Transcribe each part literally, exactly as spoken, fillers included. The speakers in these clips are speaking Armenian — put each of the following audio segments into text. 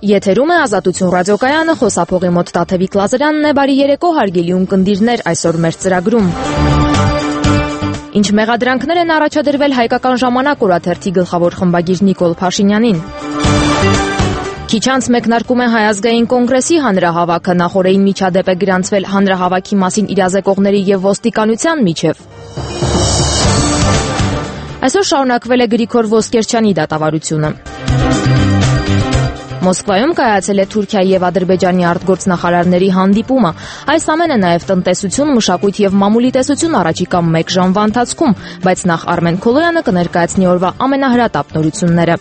Եթերում է Ազատություն ռադիոկայանը, խոսափողի մոտ Տաթևիկ Լազարյանն է, բարի երեկո հարգելի ունկնդիրներ, այսօր մեր ծրագրում։ Ինչ մեղադրանքներ են առաջադրվել Հայկական ժամանակ օրաթերթի գլխավոր խմբագիր Նիկոլ Փաշինյանին։ Քիչ անց մեկնարկում է Հայ ազգային կոնգրեսի հանրահավաքը, նախօրեին միջադեպ է գրանցվել հանրահավաքի մասին իրազեկողների եւ ոստիկանության միջև։ Այսօր շարունակվել է Գրիգոր Ոսկերչյանի դատավարությունը։ Մոսկվայում կայացել է Թուրքիայի եւ Ադրբեջանի արտգործնախարարների հանդիպումը։ Այս ամենը նաեւ տնտեսություն, մշակույթ եւ մամուլի տեսություն առաջիկա մեկ ժամվա ընթացքում, բայց նախ Արմեն Քոլոյանը կներկայացնի օրվա ամենահրատապ նորությունները։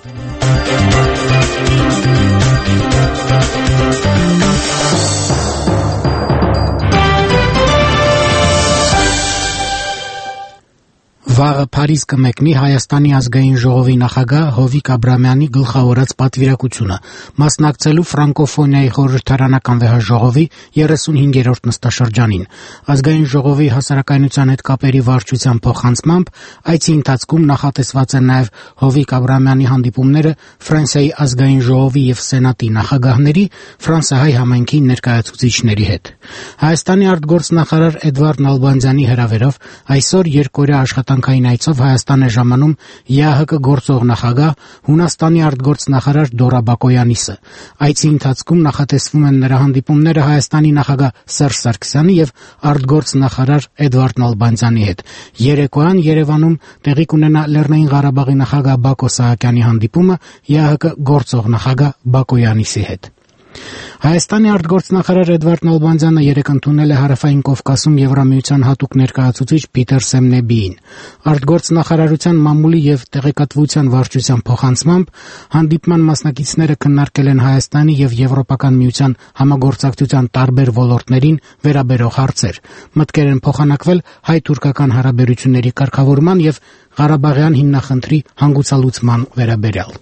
Վաղը Փարիզ կմեկնի Հայաստանի ազգային ժողովի նախագահ Հովիկ Աբրամյանի գլխավորած պատվիրակությունը, մասնակցելու ֆրանկոֆոնիայի խորհրդարանական վեհաժողովի երեսունհինգերորդ նստաշրջանին։ Ազգային ժողովի հասարակայնության հետ կապերի վարչության փոխանցմամբ այցի ընթացքում նախատեսված են նաև Հովիկ Աբրամյանի հանդիպումները Ֆրանսիայի ազգային ժողովի եւ Սենատի նախագահների, ֆրանսահայ համայնքի ներկայացուցիչների հետ։ Հայաստանի արտգործնախարար Էդվարդ Նալբանդյանի հրավերով այսօր երկօրյա աշխատանքային այցով Հայաստան է ժամանում ԵԱՀԿ գործող նախագահ Հունաստանի արտգործնախարար Դորա Բակոյանիսը։ Այցի ընթացքում նախատեսվում են նրա հանդիպումները Հայաստանի նախագահ Սերժ Սարգսյանի եւ արտգործնախարար Էդվարդ Նալբանդյանի հետ։ Երեկոյան Երևանում տեղի կունենա Լեռնային Ղարաբաղի նախագահ Բակո Սահակյանի հանդիպումը ԵԱՀԿ գործող նախագահ Բակոյանիսի հետ։ Հայաստանի արտգործնախարար Էդվարդ Նալբանդյանը երեկ ընդունել է Հարավային Կովկասում Եվրամիության հատուկ ներկայացուցիչ Պիտեր Սեմնեբիին։ Արտգործնախարարության մամուլի եւ տեղեկատվության վարչության փոխանցմամբ հանդիպման մասնակիցները քննարկել են Հայաստանի եւ Եվրոպական միության համագործակցության տարբեր ոլորտներին վերաբերող հարցեր։ Մտքեր են փոխանակվել հայ-թուրքական հարաբերությունների կարգավորման եւ Ղարաբաղյան հիմնախնդրի հանգուցալուծման վերաբերյալ։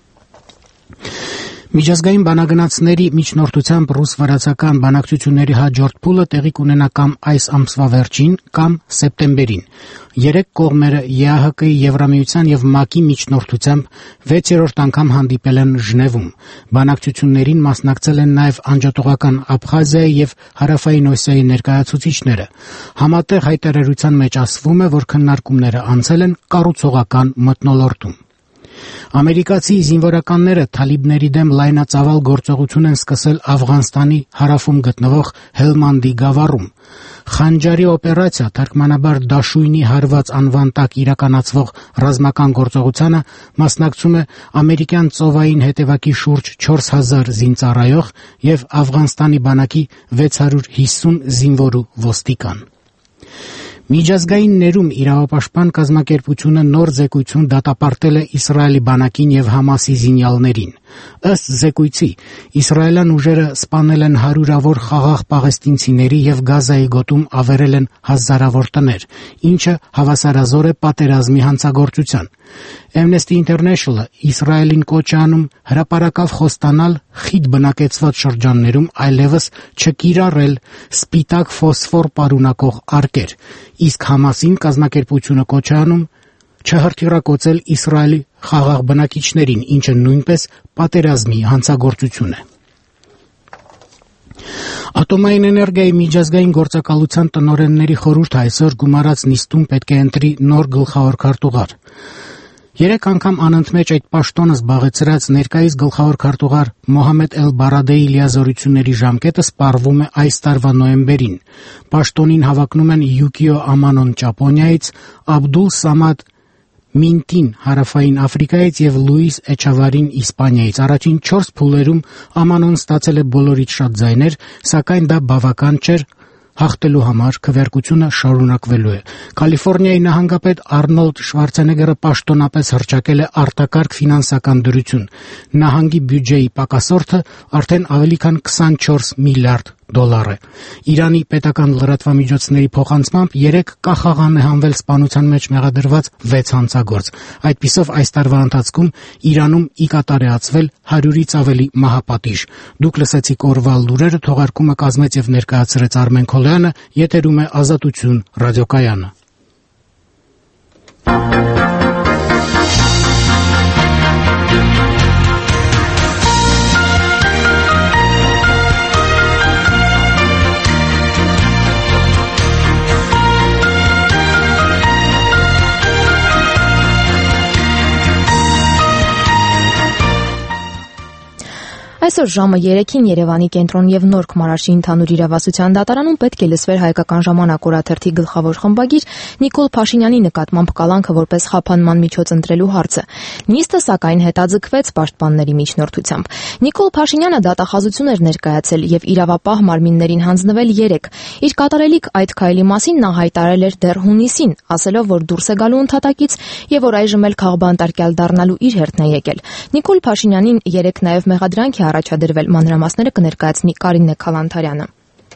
Միջազգային բանագնացների միջնորդությամբ ռուս-վրացական բանակցությունների հաջորդ փուլը տեղի կունենա կամ այս ամսվա վերջին, կամ սեպտեմբերին։ Երեք կողմերը ԵԱՀԿ-ի, Եվրամիության եւ ՄԱԿ-ի միջնորդությամբ վեցերորդ անգամ հանդիպել են Ժնևում։ Բանակցություններին մասնակցել են նաեւ անջատողական Աբխազիայի եւ Հարավային Օսիայի ներկայացուցիչները։ Համատեղ հայտարարության մեջ ասվում է, որ քննարկումները անցել են կառուցողական մթնոլորտում։ Ամերիկացի զինվորականները թալիբների դեմ լայնածավալ գործողություն են սկսել Աֆղանստանի հարավում գտնվող Հելմանդի գավառում։ Խանջարի օպերացիա, թարգմանաբար Դաշույնի հարված անվան տակ իրականացվող ռազմական գործողությանը մասնակցում է ամերիկյան ծովային հետևակի շուրջ չորս հազար զինծառայող եւ Աֆղանստանի բանակի վեց հարյուր հիսուն զինվոր ու ոստիկան։ Միջազգային ներում իրավապաշտպան կազմակերպությունը նոր զեկույցում դատապարտել է Իսրայելի բանակին եւ Համասի զինյալներին։ Ըստ զեկույցի, իսրայելյան ուժերը սպանել են հարյուրավոր խաղաղ պաղեստինցիների եւ Գազայի գոտում ավերել են հազարավոր տներ, ինչը հավասարազոր է պատերազմի հանցագործության։ Amnesty International-ը Իսրայելին կոչ է անում հրապարակավ խոստանալ խիտ բնակեցված շրջաններում այլևս չկիրառել սպիտակ ֆոսֆոր պարունակող արկեր, իսկ Համասին կազմակերպությունը կոչ է անում չհրթիռակոծել Իսրայելի խաղաղ բնակիչներին, ինչը նույնպես պատերազմի հանցագործություն է։ Ատոմային էներգիայի միջազգային գործակալության տնօրենների խորհուրդը այսօր գումարած նիստում պետք է ընտրի նոր գլխավոր քարտուղար։ Երեք անգամ անընդմեջ այդ պաշտոնը զբաղեցրած ներկայիս գլխավոր քարտուղար Մոհամեդ Էլ-Բարադեի լիազորությունների ժամկետը սպառվում է այս տարվա նոյեմբերին։ Պաշտոնին հավակնում են Յուկիո Ամանոն Ճապոնիայից, Աբդուլ Սամադ Մինտին Հարավային Աֆրիկայից եւ Լուիս Էչավարին Իսպանիայից։ Առաջին չորս փուլերում Ամանոն ստացել է բոլորից շատ ձայներ, սակայն դա բավական չէր հաղթելու համար, քվեարկությունը շարունակվելու է։ Կալիֆոռնիայի նահանգապետ Արնոլդ Շվարցենեգերը պաշտոնապես հռչակել է արտակարգ ֆինանսական դրություն։ Նահանգի բյուջեի պակասորդը արդեն ավելի քան քսանչորս միլիարդ դոլար է։ Իրանի պետական լրատվամիջոցների փոխանցմամբ երեք կախաղան է հանվել սպանության մեջ մեղադրված վեց հանցագործ։ Այդպիսով այս տարվա ընթացքում Իրանում ի կատար է ածվել հարյուրից ավելի մահապատիժ։ Դուք լսեցիք օրվա լուրերը, թողարկումը կազմեց եւ ներկայացրեց Արմեն Քոլոյանը, եթերում է Ազատություն ռադիոկայանը։ Այսօր ժամը երեքին Երևանի կենտրոն եւ Նոր Քմարաշի ընդհանուր իրավասության դատարանում պետք է լսվեր Հայկական ժամանակ օրաթերթի գլխավոր խմբագիր Նիկոլ Փաշինյանի նկատմամբ կալանքը որպես խափանման միջոց ընտրելու հարցը։ Նիստը սակայն հետաձգվեց պաշտպանների միջնորդությամբ։ Նիկոլ Փաշինյանը դատախազություն էր ներկայացել եւ իրավապահ մարմիններին հանձնվել երեք։ Իր կատարելիք այդ քայլի մասին նա հայտարարել էր դեռ հունիսին, ասելով, որ դուրս է գալու ընդհատակից եւ որ այժմ էլ քաղբանտարկյալ դառնալու իր հերթն է եկել։ Նիկոլ Փաշինյանին երեք նաեւ մեղադրանք է առաջադրվել, մանրամասները կներկայացնի Կարինե Քալանթարյանը։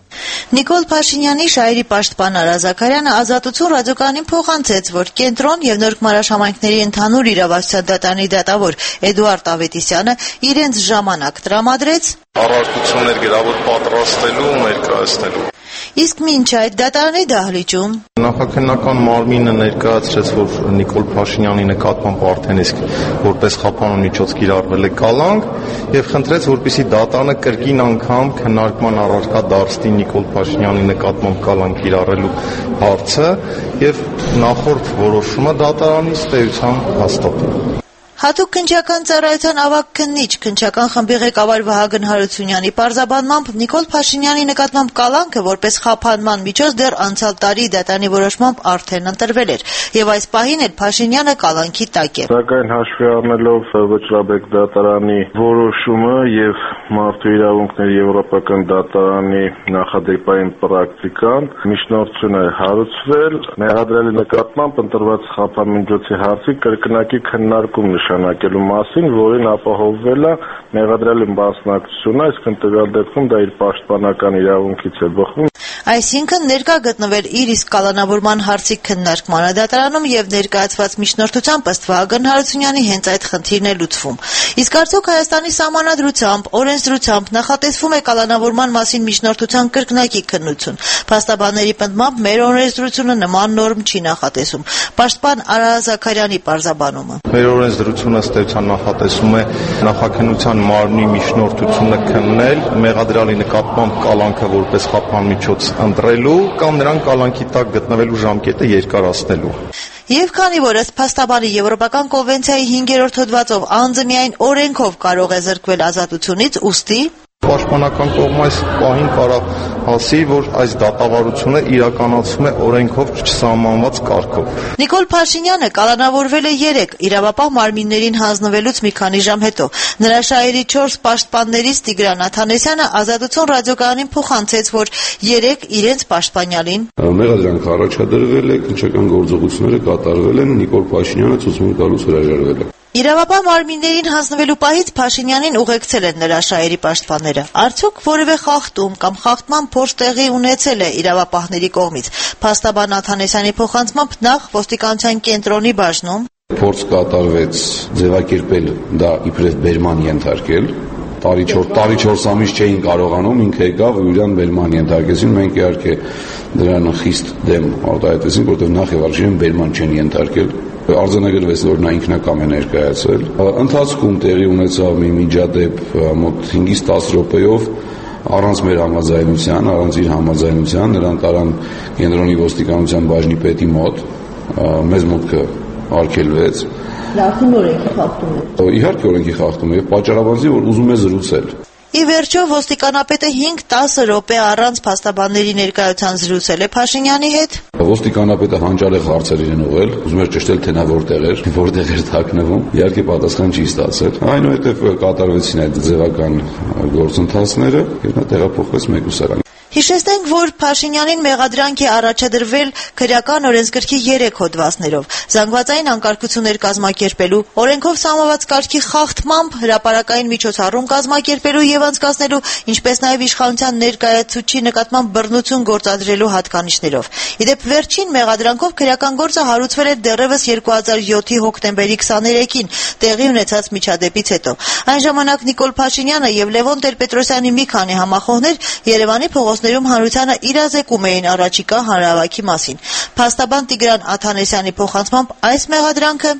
Նիկոլ Փաշինյանի շահերի պաշտպան Արա Զաքարյանը Ազատություն ռադիոկայանին փոխանցեց, որ Կենտրոն եւ Նոր Քմարաշ համայնքների ընդհանուր իրավասության դատարանի դատավոր Էդուարդ Ավետիսյանը իրենց ժամանակ տրամադրեց առարկություններ գրավոր պատրաստելու ու ներկայացնելու։ Իսկ մինչ այդ դատարանի դահլիճում Նախաքննական մարմինը ներկայացրեց, որ Նիկոլ Փաշինյանի նկատմամբ արդեն իսկ որպես խափանման միջոց կիրառվել է կալանք եւ խնդրեց, որպեսզի դատարանը կրկին անգամ քննարկման առարկա դարձնի Նիկոլ Փաշինյանի նկատմամբ կալանք կիրառելու հարցը եւ նախորդ որոշումը դատարանի ստեյությամբ հաստատի։ Հատուկ քննչական ծառայության ավագ քննիչ քննչական խմբի ղեկավար Վահագն Հարությունյանի պարզաբանմամբ Նիկոլ Փաշինյանի նկատմամբ կալանքը որպես խափանման միջոց դեռ անցյալ տարի դատարանի որոշմամբ արդեն ընտրվել էր եւ այս պահին էլ Փաշինյանը կալանքի տակ է։ Սակայն հաշվի առնելով Վճռաբեկ դատարանի որոշումը եւ Մարդու իրավունքների եվրոպական դատարանի նախադեպային պրակտիկան միջնորդություն է հարուցվել մեղադրելի նկատմամբ ընտրված խափանմիջոցի հարցի կրկնակի քննարկում նշանակելու մասին, որին ապահովվել է մեղադրելի մասնակցությունը, այսինքն տվյալ դեպքում դա իր պաշտպանական իրավունքից է բխում։ Այսինքն ներկա գտնվել իր իսկ կալանավորման հարցի քննարկմանը դատարանում եւ ներկայացված միջնորդությամբ ըստ Վահագն Հարությունյանի հենց այդ խնդիրն է լուծվում։ Իսկ արդյոք Հայաստանի սահմանադրությամբ, օրենսդրությամբ նախատեսվում է կալանավորման մասին միջնորդության կրկնակի քննություն։ Փաստաբանների պնդմամբ մեր օրենսդրությունը նման նորմ չի նախատեսում։ Պաշտպան Արա Զաքարյանի պարզաբանումը։ Մեր օրենսդրությունը ըստ էության նախատեսում է նախաքննության մարմնի միջնորդությունը քննել, մեղադրյալի նկատմամբ կալանքը որպես խափան միջոց ընտրելու կամ նրան կալանքի տակ գտնվելու ժամկետը երկարացնելու։ Եվ քանի որ ըստ փաստաբանի Եվրոպական կոնվենցիայի հինգերորդ հոդվածով անձը միայն օրենքով կարող է զրկվել ազատությունից, ուստի Պաշտպանական կողմը այս պահին կարող ասի, որ այս դատավարությունը իրականացվում է օրենքով չսահմանված կարգով։ Նիկոլ Փաշինյանը կալանավորվել է երեք իրավապահ մարմիններին հանձնվելուց մի քանի ժամ հետո։ Նրա շահերի չորս պաշտպաններից Տիգրան Աթանեսյանը Ազատություն ռադիոկայանին փոխանցեց, որ երեք իրենց պաշտպանյալին մեղադրանք առաջադրվել է, քննչական գործողությունները կատարվել են, Նիկոլ Փաշինյանը ցուցմունք տալուց հրաժարվել է։ Իրավապահ մարմիններին հանձնվելու պահից Փաշինյանին ուղեկցել են նրա շահերի պաշտպանները։ Արդյոք որևէ խախտում կամ խախտման փորձ տեղի ունեցել է իրավապահների կողմից։ Փաստաբան Աթանեսյանի փոխանցմամբ նախ ոստիկանության կենտրոնի բաժնում փորձ կատարվեց ձևակերպել դա իբրև բերման ենթարկել։ Տարի չորս ամիս չէին կարողանում, ինքը եկավ ու իրան բերման ենթարկեցին, մենք իհարկե դրան խիստ դեմ արտահայտեցինք, որտեղ նախ եւ առաջին բերման չեն ենթարկել։ Արձանագրվեց, որ նա ինքնակամ է ներկայացել։ Ընթացքում տեղի ունեցավ մի միջադեպ մոտ հինգից տասը րոպեով առանց մեր համաձայնության, առանց իր համաձայնության նրան տարան կենտրոնի ոստիկանության բաժնի պետի մոտ, մեզ մոտքը արգելվեց։ Դա արդեն օրենքի խախտում է։ Իհարկե օրենքի խախտում է եւ պատճառաբանձի, որ ուզում է զրուցել։ Ի վերջո ոստիկանապետը հինգ-տասը րոպե առանց փաստաբանների ներկայության զրուցել է Փաշինյանի հետ։ Ոստիկանապետը հանճարեղ հարցեր իրեն ուղղել, ուզում էր ճշտել, թե նա որտեղ էր, որտեղ էր թաքնվում։ Իհարկե պատասխան չի ստացել։ Այնուհետև կատարվեցին այդ ձևական գործընթացները եւ նա տեղափոխվեց Մեկուսարան։ Հիշեցնենք, որ Փաշինյանին մեղադրանք է առաջադրվել քրեական օրենսգրքի երեք հոդվածներով՝ զանգվածային անկարգություններ կազմակերպելու, օրենքով սահմանված կարգի խախտմամբ հրապարակային միջոցառում կազմակերպելու եւ անցկացնելու, ինչպես նաեւ իշխանության ներկայացուցչի նկատմամբ բռնություն գործադրելու հատկանիշներով։ Իդեպ վերջին մեղադրանքով քրեական գործը հարուցվել է դեռևս երկու հազար յոթի հոկտեմբերի քսաներեքին տեղի ունեցած միջադեպից հետո։ Այն ժամանակ Նիկոլ Փաշինյանը եւ Լևոն Տեր-Պետրոսյանի մի քանի համախոհներ Երևանի փողոցներում հանրությանը իրազեկում էին առաջիկա հանրահավաքի մասին։ Փաստաբան Տիգրան Աթանեսյանի փոխանցմամբ այս մեղադրանքը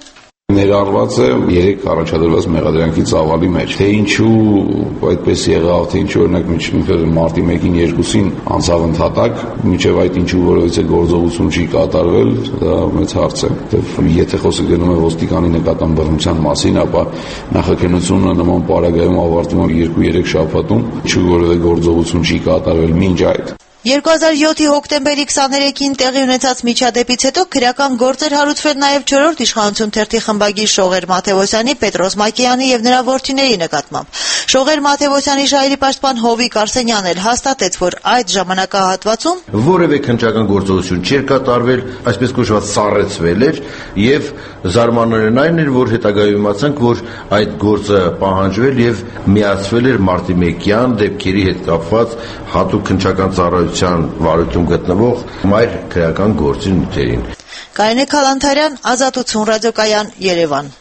Ներառված է երեք առաջադրված մեղադրանքի ծավալի մեջ։ Թե ինչու այդպես եղավ, թե ինչու օրինակ մինչև մարտի մեկին երկուսին անցավ ընդհատակ, մինչև այդ ինչու որովհետեւ գործողություն չի կատարվել, դա մեծ հարց է։ Եթե խոսքը գնում է ոստիկանի նկատմամբ բռնության մասին, ապա նախաքննությունը նման պարագայում ավարտվում է երկու-երեք շաբաթում, ինչու որովհետեւ գործողություն չի կատարվել մինչ այդ։ երկու հազար յոթի հոկտեմբերի քսաներեքին տեղի ունեցած միջադեպից հետո քրեական գործ էր հարուցվել նաև չորրորդ իշխանություն թերթի խմբագիր Շողեր Մաթևոսյանի, Պետրոս Մակեյանի եւ նրա որդիների նկատմամբ։ Շողեր Մաթևոսյանի ժայռի պաշտպան Հովիկ Արսենյանն էլ հաստատեց, որ այդ ժամանակահատվածում որևէ քննչական գործողություն չէր կատարվել, այսպես կոչված սառեցվել էր եւ զարմանալին այն էր, որ հետագայում իմացանք, որ այդ գործը պահանջվել եւ միացվել էր մարտի մեկյան դեպքերի հետ կապված հատուկ քննչական ծառայության վարույթում գտնվող մայր քրեական գործի նյութերին։ Կարինե Քալանթարյան, Ազատություն ռադիոկայան, Երևան։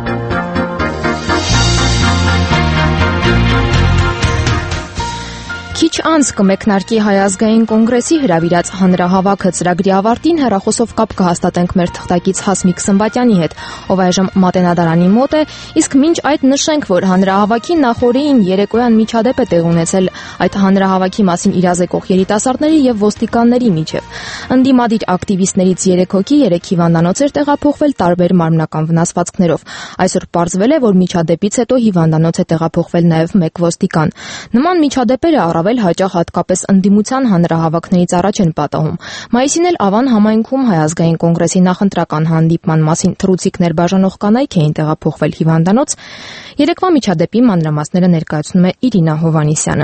Քիչ անց կմեկնարկի Հայ ազգային կոնգրեսի հրավիրած հանրահավաքը ծրագրի ավարտին հեռախոսով կապ կհաստատենք մեր թղթակից Հասմիկ Սմբատյանի հետ, ով այժմ Մատենադարանի մոտ է, իսկ մինչ այդ նշենք, որ հանրահավաքի նախօրեին երեկոյան միջադեպ է տեղի ունեցել այդ հանրահավաքի մասին իրազեկող երիտասարդների եւ ոստիկանների միջև։ Ընդդիմադիր ակտիվիստներից երեք հոգի երեք հիվանդանոց էր տեղափոխվել տարբեր մարմնական վնասվածքներով։ Այսօր պարզվել է, որ միջադեպից հետո հիվանդանոց է տեղափոխվել նաեւ մեկ ոստիկան։ Նման միջադեպերը առավել հաճախ հատկապես ընդդիմության հանրահավաքներից առաջ են պատահում։ Մայիսին էլ Ավան համայնքում Հայ ազգային կոնգրեսի նախընտրական հանդիպման մասին թռուցիկներ բաժանող կանայք էին տեղափոխվել հիվանդանոց։ Երեկվա միջադեպի մանրամասները ներկայացնում է Իրինա Հովանիսյանը։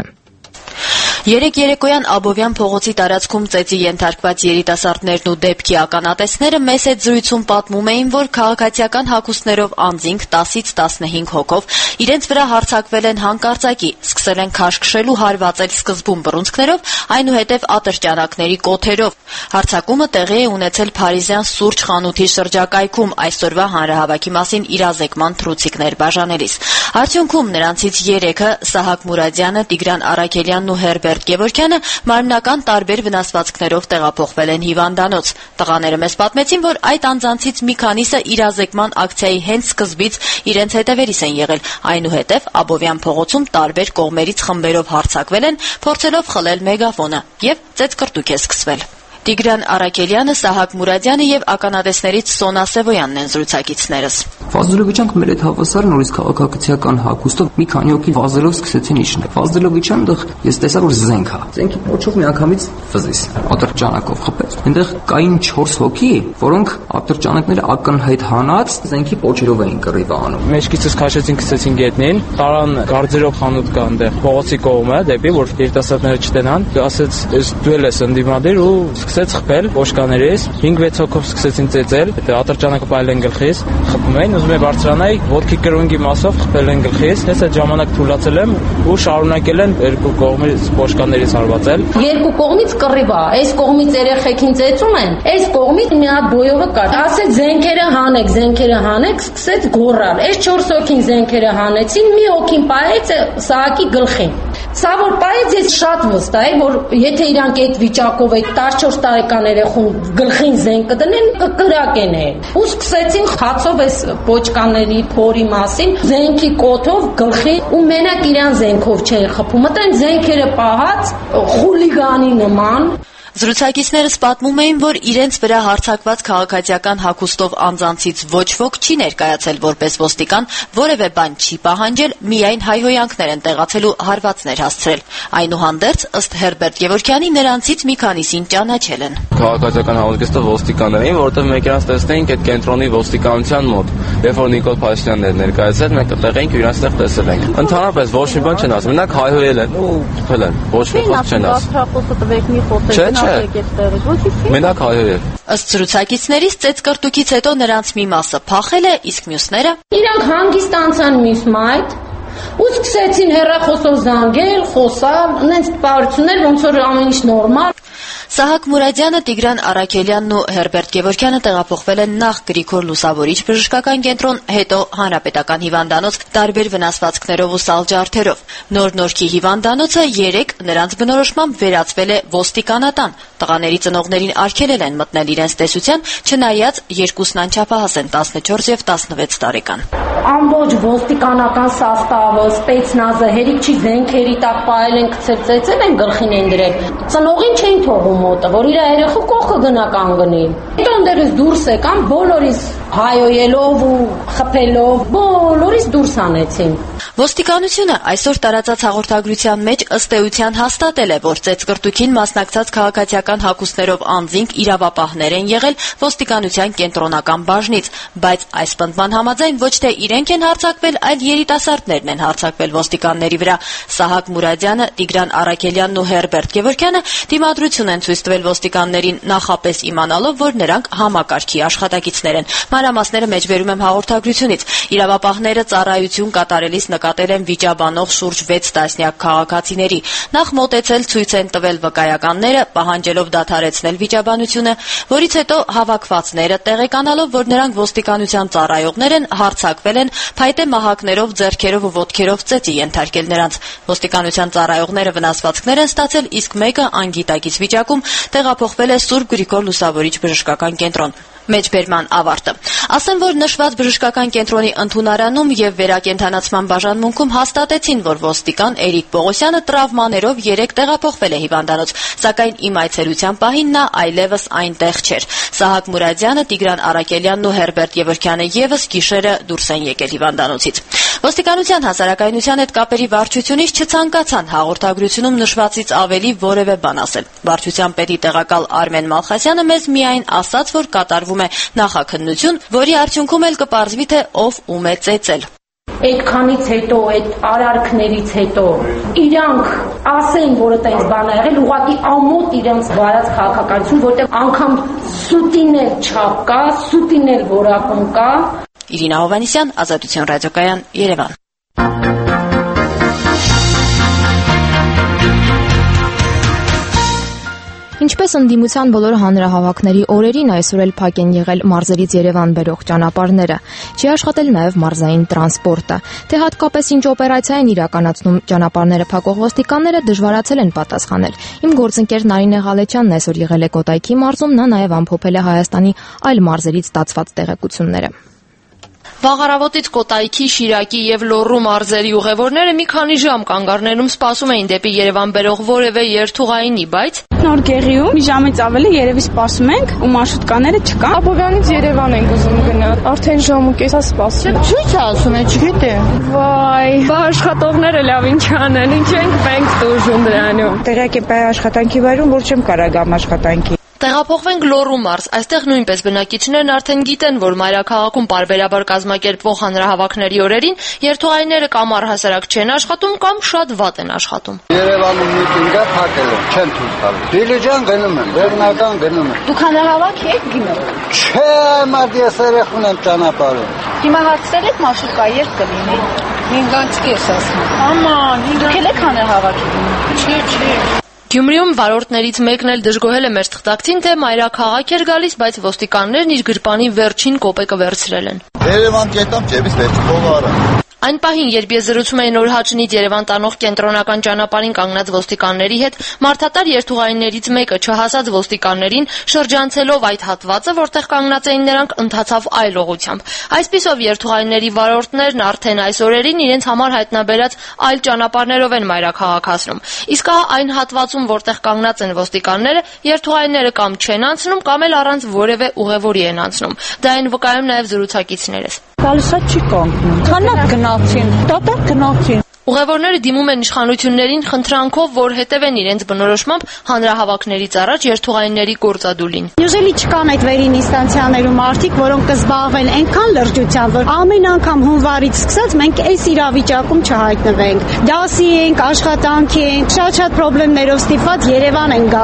Երեք երեկոյան Աբովյան փողոցի տարածքում ծեծի ենթարկված երիտասարդներն ու դեպքի ականատեսները մեծ հետ զրույցում պատմում էին, որ քաղաքացիական հագուստներով անձինք տասից տասնհինգ հոգով իրենց վրա հարձակվել են հանկարծակի, սկսել են քաշքշել ու հարվածել սկզբում բռունցքներով, այնուհետև ատրճանակների կոթերով։ Հարձակումը տեղի է ունեցել Փարիզյան Սուրճ խանութի շրջակայքում այսօրվա հանրահավաքի մասին իրազեկման թռուցիկներ բաժանելիս։ Արդյունքում նրանցից երեքը՝ Սահակ Մուրադյանը, Տիգրան Արաքելյանն ու Հերբերտ Գևորգյանը մարմնական տարբեր վնասվածքներով տեղափոխվել են հիվանդանոց։ Տղաները մեզ պատմեցին, որ այդ անձանցից մի քանիսը իրազեկման ակցիայի հենց սկզբից իրենց հետևերից են եղել, այնուհետև Աբովյան փողոցում տարբեր կողմերից խմբերով հարձակվել են, փորձելով խլել մեգաֆոնը, եւ ծեծկռտուք է սկսվել։ Տիգրան Արաքելյանը, Սահակ Մուրադյանը եւ ականատեսներից Սոնա Սևոյանն են զրուցակիցներս։ Վազդելովիչյան մեր այդ հավասարը նորից քաղաքացիական հագուստով մի քանի հոգի վազելով սկսեցին իջնել։ Վազդելովիչյան դեռ ես տեսա որ զենք է։ Զենքի փոչով միանգամից վզիս ատրճանակով խփեց։ Այնտեղ կային չորս հոգի, որոնք ատրճանակները ակնհայտ հանած զենքի փոչերով էին կռիվ անում։ Մեջքիցս քաշեցին, գցեցին գետնին, տարան գարձերով խանութ կա այնտեղ փողոցի կողմը, դեպի որ երիտասարդները չտենան, ասեց ես դու ես ընդդիմադիր ու սկսեց խփել ոչկաներից, հինգ-վեց հոգով սկսեցին ծեծել, դա ատրճանակը պայել են գլխից, խփում էին, ուզում եմ բարձրանայի, ոտքի կրունկի մասով խփել են գլխից, ես այդ ժամանակ թուլացել եմ ու շարունակել են երկու կողմից ոչկաներից հարվածել։ Երկու կողմից կռիվ է, այս կողմից երեխեքին ծեծում են, այս կողմից մի հատ բոյովը կար։ Ասեց զենքերը հանեք, զենքերը հանեք, սկսեց գոռալ։ Այս չորս հոգին զենքերը հանեցին, մի հոգին պահեց Սահակի գլխին։ Սա որ պահեց, ես շատ վստահ եմ, որ եթե իրանք այդ վիճակով այդ տասնչորս տարեկան երեխուն գլխին զենք կդնեն, կկրակեն են։ Ու սկսեցին խացով այս պոչկաների փորի մասին, զենքի կոթով գլխի ու մենակ իրան զենքով չէին խփում, այդտեղ զենքերը պահած խուլիգանի նման։ Զրուցակիցներս պատմում էին, որ իրենց վրա հարձակված քաղաքացիական հագուստով անձանցից ոչ ոք չի ներկայացել որպես ոստիկան, որևէ բան չի պահանջել, միայն հայհոյանքներ են տեղացել ու հարվածներ հասցրել։ Այնուհանդերձ, ըստ Հերբերտ Գևորգյանի, նրանցից մի քանիսին ճանաչել են։ Քաղաքացիական հագուստով ոստիկաններ էին, որովհետև մեկ իրանց տեսնեինք այդ կենտրոնի ոստիկանության մոտ, երբ որ Նիկոլ Փաշինյանն էր ներկայացել, մենք այդտեղ էինք ու իրանց տեղ տեսել ենք։ Ընդհանրապես ոչ մի բան չեն ասում, մենակ հայհոյել են ու խփել են, ոչ մի խոսք չեն ասում։ Մենակ հայեր։ Ըստ զրուցակիցներից ծեծկռտուքից հետո նրանց մի մասը փախել է, իսկ մյուսները իրանք հանգիստ անցան մյուս մայթ ու սկսեցին հեռախոսով զանգել, խոսալ, նենց տպավորություններ, ոնց որ ամեն ինչ նորմալ։ Սահակ Մուրադյանը, Տիգրան Արաքելյանն ու Հերբերտ Գևորգյանը տեղափոխվել են նախ Գրիգոր Լուսավորիչ բժշկական կենտրոն, հետո Հանրապետական հիվանդանոց տարբեր վնասվածքներով ու սալջարդերով։ Նոր Նորքի հիվանդանոցը երեկ նրանց բնորոշմամբ վերածվել է ոստիկանատան։ Տղաների ծնողներին արգելել են մտնել իրենց տեսության, չնայած երկուսն անչափահաս են տասնչորս եւ տասնվեց տարեկան։ Ամբողջ ոստիկանական սաստավը, սպեցնազը, հերիք չի զենքերի տակ պահել են, գցել, ծեծել են, գլխին են դրել։ Ծնողին չէին թողում մոտը, որ իր երեխու կողքը գնա կանգնի։ Հետո ընդերս դուրս եկան, բոլորիս հայոյելով ու խփելով, բոլորիս դուրս անեցին։ Ոստիկանությունը այսօր տարածած հաղորդագրության մեջ ըստ էության հաստատել է, որ ծեծկրտուքին մասնակցած քաղաքացիական հագուստներով անձինք իրավապահներ են եղել ոստիկանության կենտրոնական բաժնից, բայց այս պնդման համաձայն ոչ թե իրենք են հարձակվել, այլ երիտասարդներն են հարձակվել ոստիկանների վրա։ Սահակ Մուրադյանը, Տիգրան Արաքելյանն ու Հերբերտ Գևորգյանը դիմադրություն են ցույց տվել ոստիկաններին, նախապես իմանալով, որ նրանք համակարգի աշխատակիցներ են։ Մանրամասները մեջբերում եմ հաղորդագրությունից։ Իրավապահները ծառայություն կատարելիս նկատել են վիճաբանող շուրջ վեց տասնյակ քաղաքացիների։ Նախ մոտեցել ցույց են տվել վկայականները, պահանջելով դադարեցնել վիճաբանությունը, որից հետո հավաքվածները տեղեկանալով, որ նրանք ոստիկանության ծառայողներ են, հարձակվել են, փայտե մահակներով, ձեռքերով ու ոտքերով ծեծի ենթարկել նրանց։ Ոստիկանության ծառայողները վնասվածքներ են ստացել, իսկ մեկը անգիտակից վիճակում տեղափոխվել է Սուրբ Գրիգոր Լուսավորիչ բժշկական կենտրոն։ Մեջբերման ավարտը։ Ասեմ, որ նշված բժշկական կենտրոնի ընդունարանում եւ վերակենդանացման բաժանմունքում հաստատեցին, որ ոստիկան Էրիկ Պողոսյանը տրավմաներով երեք տեղափոխվել է հիվանդանոց, սակայն իմ այցելության պահին նա այլևս այնտեղ չէր։ Սահակ Մուրադյանը, Տիգրան Արաքելյանն ու Հերբերտ Գևորգյանը եւս գիշերը դուրս են եկել հիվանդանոցից։ Ոստիկանության հասարակայնության հետ կապերի վարչությունից չցանկացան հաղորդագրությունում նշվածից ավելի որևէ բան ասել։ Վարչության պետի տեղակալ Արմեն Մալխասյանը մեզ միայն ասաց, որ կատարվում է նախաքննություն, որի արդյունքում էլ կպարզվի, թե ով ում է ծեծել։ Այդքանից հետո, այդ արարքներից հետո իրանք ասեն, որ այդպես բան ա եղել, ուղղակի ամոթ իրանք վարած քաղաքականություն, որտեղ անգամ սուտին էլ չափ կա, սուտին էլ որակում կա։ Իրինա Հովհաննիսյան, Ազատություն ռադիոկայան, Երևան։ Ինչպես ընդդիմության բոլոր հանրահավաքների օրերին այսօր էլ փակ են եղել մարզերից Երևան բերող ճանապարհները։ Չի աշխատել նաև մարզային տրանսպորտը։ Թե հատկապես ինչ օպերացիա են իրականացնում ճանապարհները փակող ոստիկանները դժվարացել են պատասխանել։ Իմ գործընկեր Նարինե Ղալեչյանն այսօր եղել է Կոտայքի մարզում, նա նաև ամփոփել է Հայաստանի այլ մարզերից ստացված տեղեկությունները։ Վաղ առավոտից Կոտայքի, Շիրակի եւ Լոռու մարզերի ուղևորները մի քանի ժամ կանգառներում սպասում էին դեպի Երևան բերող որևէ երթուղայինի, բայց Նոր Գեղիում մի ժամից ավելի երևի սպասում ենք ու մարշրուտկաները չկան։ Աբովյանից Երևան ենք ուզում գնալ։ Արդեն ժամ ու կեսա սպասում։ Ինչ ասում եք, չգիտեմ։ Վայ, բա աշխատողները լավ ինչ անեն, ինչ ենք մենք դժում դրանում։ Տեղյակ եմ աշխատանքի վայրում, որ չեմ կարող գամ աշխատանքի։ Տեղափոխվենք Լոռու մարզ։ Այստեղ նույնպես բնակիչներն արդեն գիտեն, որ մայրաքաղաքում պարբերաբար կազմակերպվող հանրահավաքների օրերին երթուղայինները կամ առհասարակ չեն աշխատում, կամ շատ վատ են աշխատում։ Երևանում միտինգը փակել են, չեն թույլ տալու։ Դիլիջան գնում են, Վերնական գնում են։ Դուք հանրահավաք եք գնում։ Չէ, մարդ ես երեխուն եմ ճանապարհում։ Հիմա հացրել եք մարշրուտկա երբ կլինի։ հինգանցքի ես ասում։ Աման, դուք եք հանրահավաքի գնում։ Չէ, չէ։ Գյումրիում վարորդներից մեկն էլ դժգոհել է մեր թղթակցին, թե մայրաքաղաք էր գալիս, բայց ոստիկաններն իր գրպանի վերջին կոպեկը վերցրել են։ Երևան կետամ ջեբից վերջին փողը արա։ Այն պահին, երբ ես զրուցում էի Նոր Հաչնից Երևան տանող կենտրոնական ճանապարհին կանգնած ոստիկանների հետ, մարդատար երթուղայիններից մեկը չհասած ոստիկաններին շրջանցելով այդ հատվածը, որտեղ կանգնած էին նրանք, ընթացավ այլ ուղղությամբ։ Այսպիսով երթուղայինների վարորդներն արդեն այս օրերին իրենց համար հայտնաբերած այլ ճանապարհներով են մայրաքաղաք հասնում։ Իսկ ահա այն հատվածում, որտեղ կանգնած են ոստիկանները, երթուղայինները կամ չեն անցնում, կամ էլ առանց որևէ ուղևորի են անցնում։ Դա այն վկայում նաև զրուցակիցներս։ Գալիսա չի կանգնում։ Քանակ գնացին, դատակ գնացին։ Ուղևորները դիմում են իշխանություններին խնդրանքով, որ հետևեն իրենց բնորոշմամբ հանրահավաքներից առաջ երթուղայինների գործադուլին։ Ուժելի չկան այդ վերին ինստանցիաներում մարդիկ, որոնք կզբաղվեն այնքան լրջությամբ, որ ամեն անգամ հունվարից սկսած մենք այս իրավիճակում չհայտնվենք։ Դասի ենք, աշխատանքի ենք, շատ-շատ խնդիրներով ստիպված Երևան են գալիս։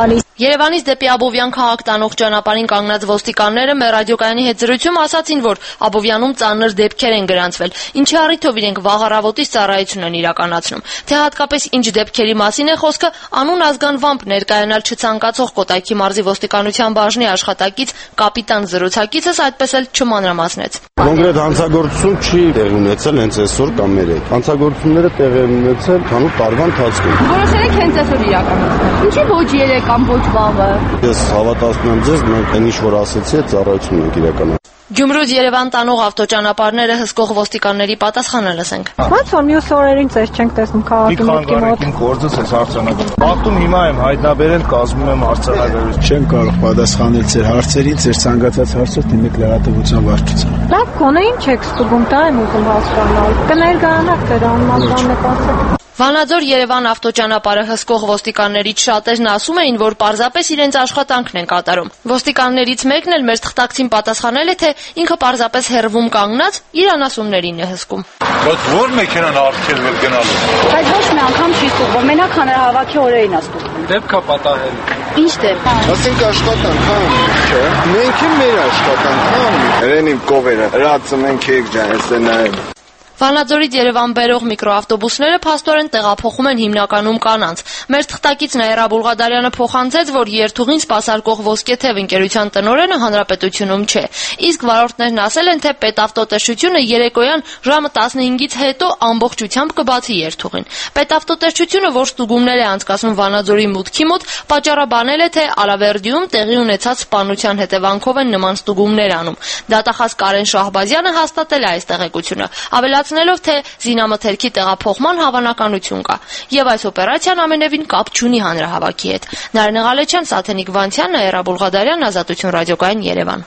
Երևանից դեպի Աբովյան քաղաք տանող ճանապարհին կանգնած ոստիկանները մեր ռադիոկայանի հետ զրույցում ասացին, որ Աբովյանում ծանր դեպքեր են գրանցվել, ինչի առիթով իրենք վաղ առավոտից ծառայություն են իրականացնում։ Թե հատկապես ինչ դեպքերի մասին է խոսքը, անուն ազգանվամբ ներկայանալ չցանկացող Կոտայքի մարզի ոստիկանության բաժնի աշխատակից կապիտան զրուցակիցս այդպես էլ չմանրամասնեց։ Կոնկրետ հանցագործություն չի տեղի ունեցել հենց այսօր կամ երեկ։ Հանցագործությունները տեղի են ունեցել քանու տարվա ընթացքում։ Որոշել եք հենց այսօր իրականացնել։ Ինչի ոչ երեկ կամ ոչ վաղը։ Ես հավատացնում եմ ձեզ, մենք այն ինչ որ ասեցի, այդ ծառայությունն ենք իրականացնում։ Գյումրուց Երևան տանող ավտոճանապարհները հսկող ոստիկանների պատասխանը լսենք։ Ո՞նց որ մյուս օրերին ցես չենք տեսնում քաղաքի մոտքի մոտ։ Գործս էս հարցանագրում։ Բախտում հիմա եմ հայտնաբերել, կազմում եմ հարցանագրություն։ Չեմ կարող պատասխանել ձեր հարցերին, ձեր ցանկացած հարցով դիմեք լրատվության վարչության։ Լավ, կոնե ինչ եք ստուգում, դա եմ ուզում հասկանալ։ Կներկայանաք ձեր անունը ասեք։ Վանաձոր Երևան ավտոճանապարհը հսկող ոստիկաններից շատերն ասում էին, որ պարզապես իրենց աշխատանքն են կատարում։ Ոստիկաններից մեկն էլ մեր թղթակցին պատասխանել է, թե ինքը պարզապես հեռվում կանգնած իր անասուններին է հսկում։ Բայց ո՞ր մեքենան արգելվել գնալու։ Բայց ոչ մի անգամ չի ստուգվում, մենակ հանրահավաքի օրերին է ստուգվում։ Դեպքա պատահել։ Ինչ դեպք։ Ասենք աշխատանք, հա, չէ։ Մենք էլ մեր աշխատանք, հա։ Երեն իմ կովերը, հրացը մենք եք ջան, էս է նայեմ։ Վանաձորից Երևան բերող միկրոավտոբուսները փաստորեն տեղափոխում են հիմնականում կանանց։ Մեր թղթակից Նաիրա Բուլղադարյանը փոխանցեց, որ երթուղին սպասարկող Ոսկեթև ընկերության տնօրենը հանրապետությունում չէ։ Իսկ վարորդներն ասել են, թե պետավտոտեսչությունը երեկոյան ժամը տասնհինգից հետո ամբողջությամբ կբացի երթուղին։ Պետավտոտեսչությունը, որ ստուգումներ է անցկացնում Վանաձորի մուտքի մոտ, պատճառաբանել է, թե Ալավերդիում տեղի ունեցած սպանության հետևանքով են նման ստուգումներ անում։ Դատախազ Կարեն Շահբազյանը հաստատել է այս տեղեկությունը, ավելացնելով, թե զինամթերքի տեղափոխման հավանականություն կա։ Եվ այս օպերացիան ամենևին կապ չունի հանրահավաքի հետ։ Նարինե Ղալեչյան, Սաթենիկ Վանցյան, Նաիրա Բուլղադարյան, Ազատություն ռադիոկայան, Երևան։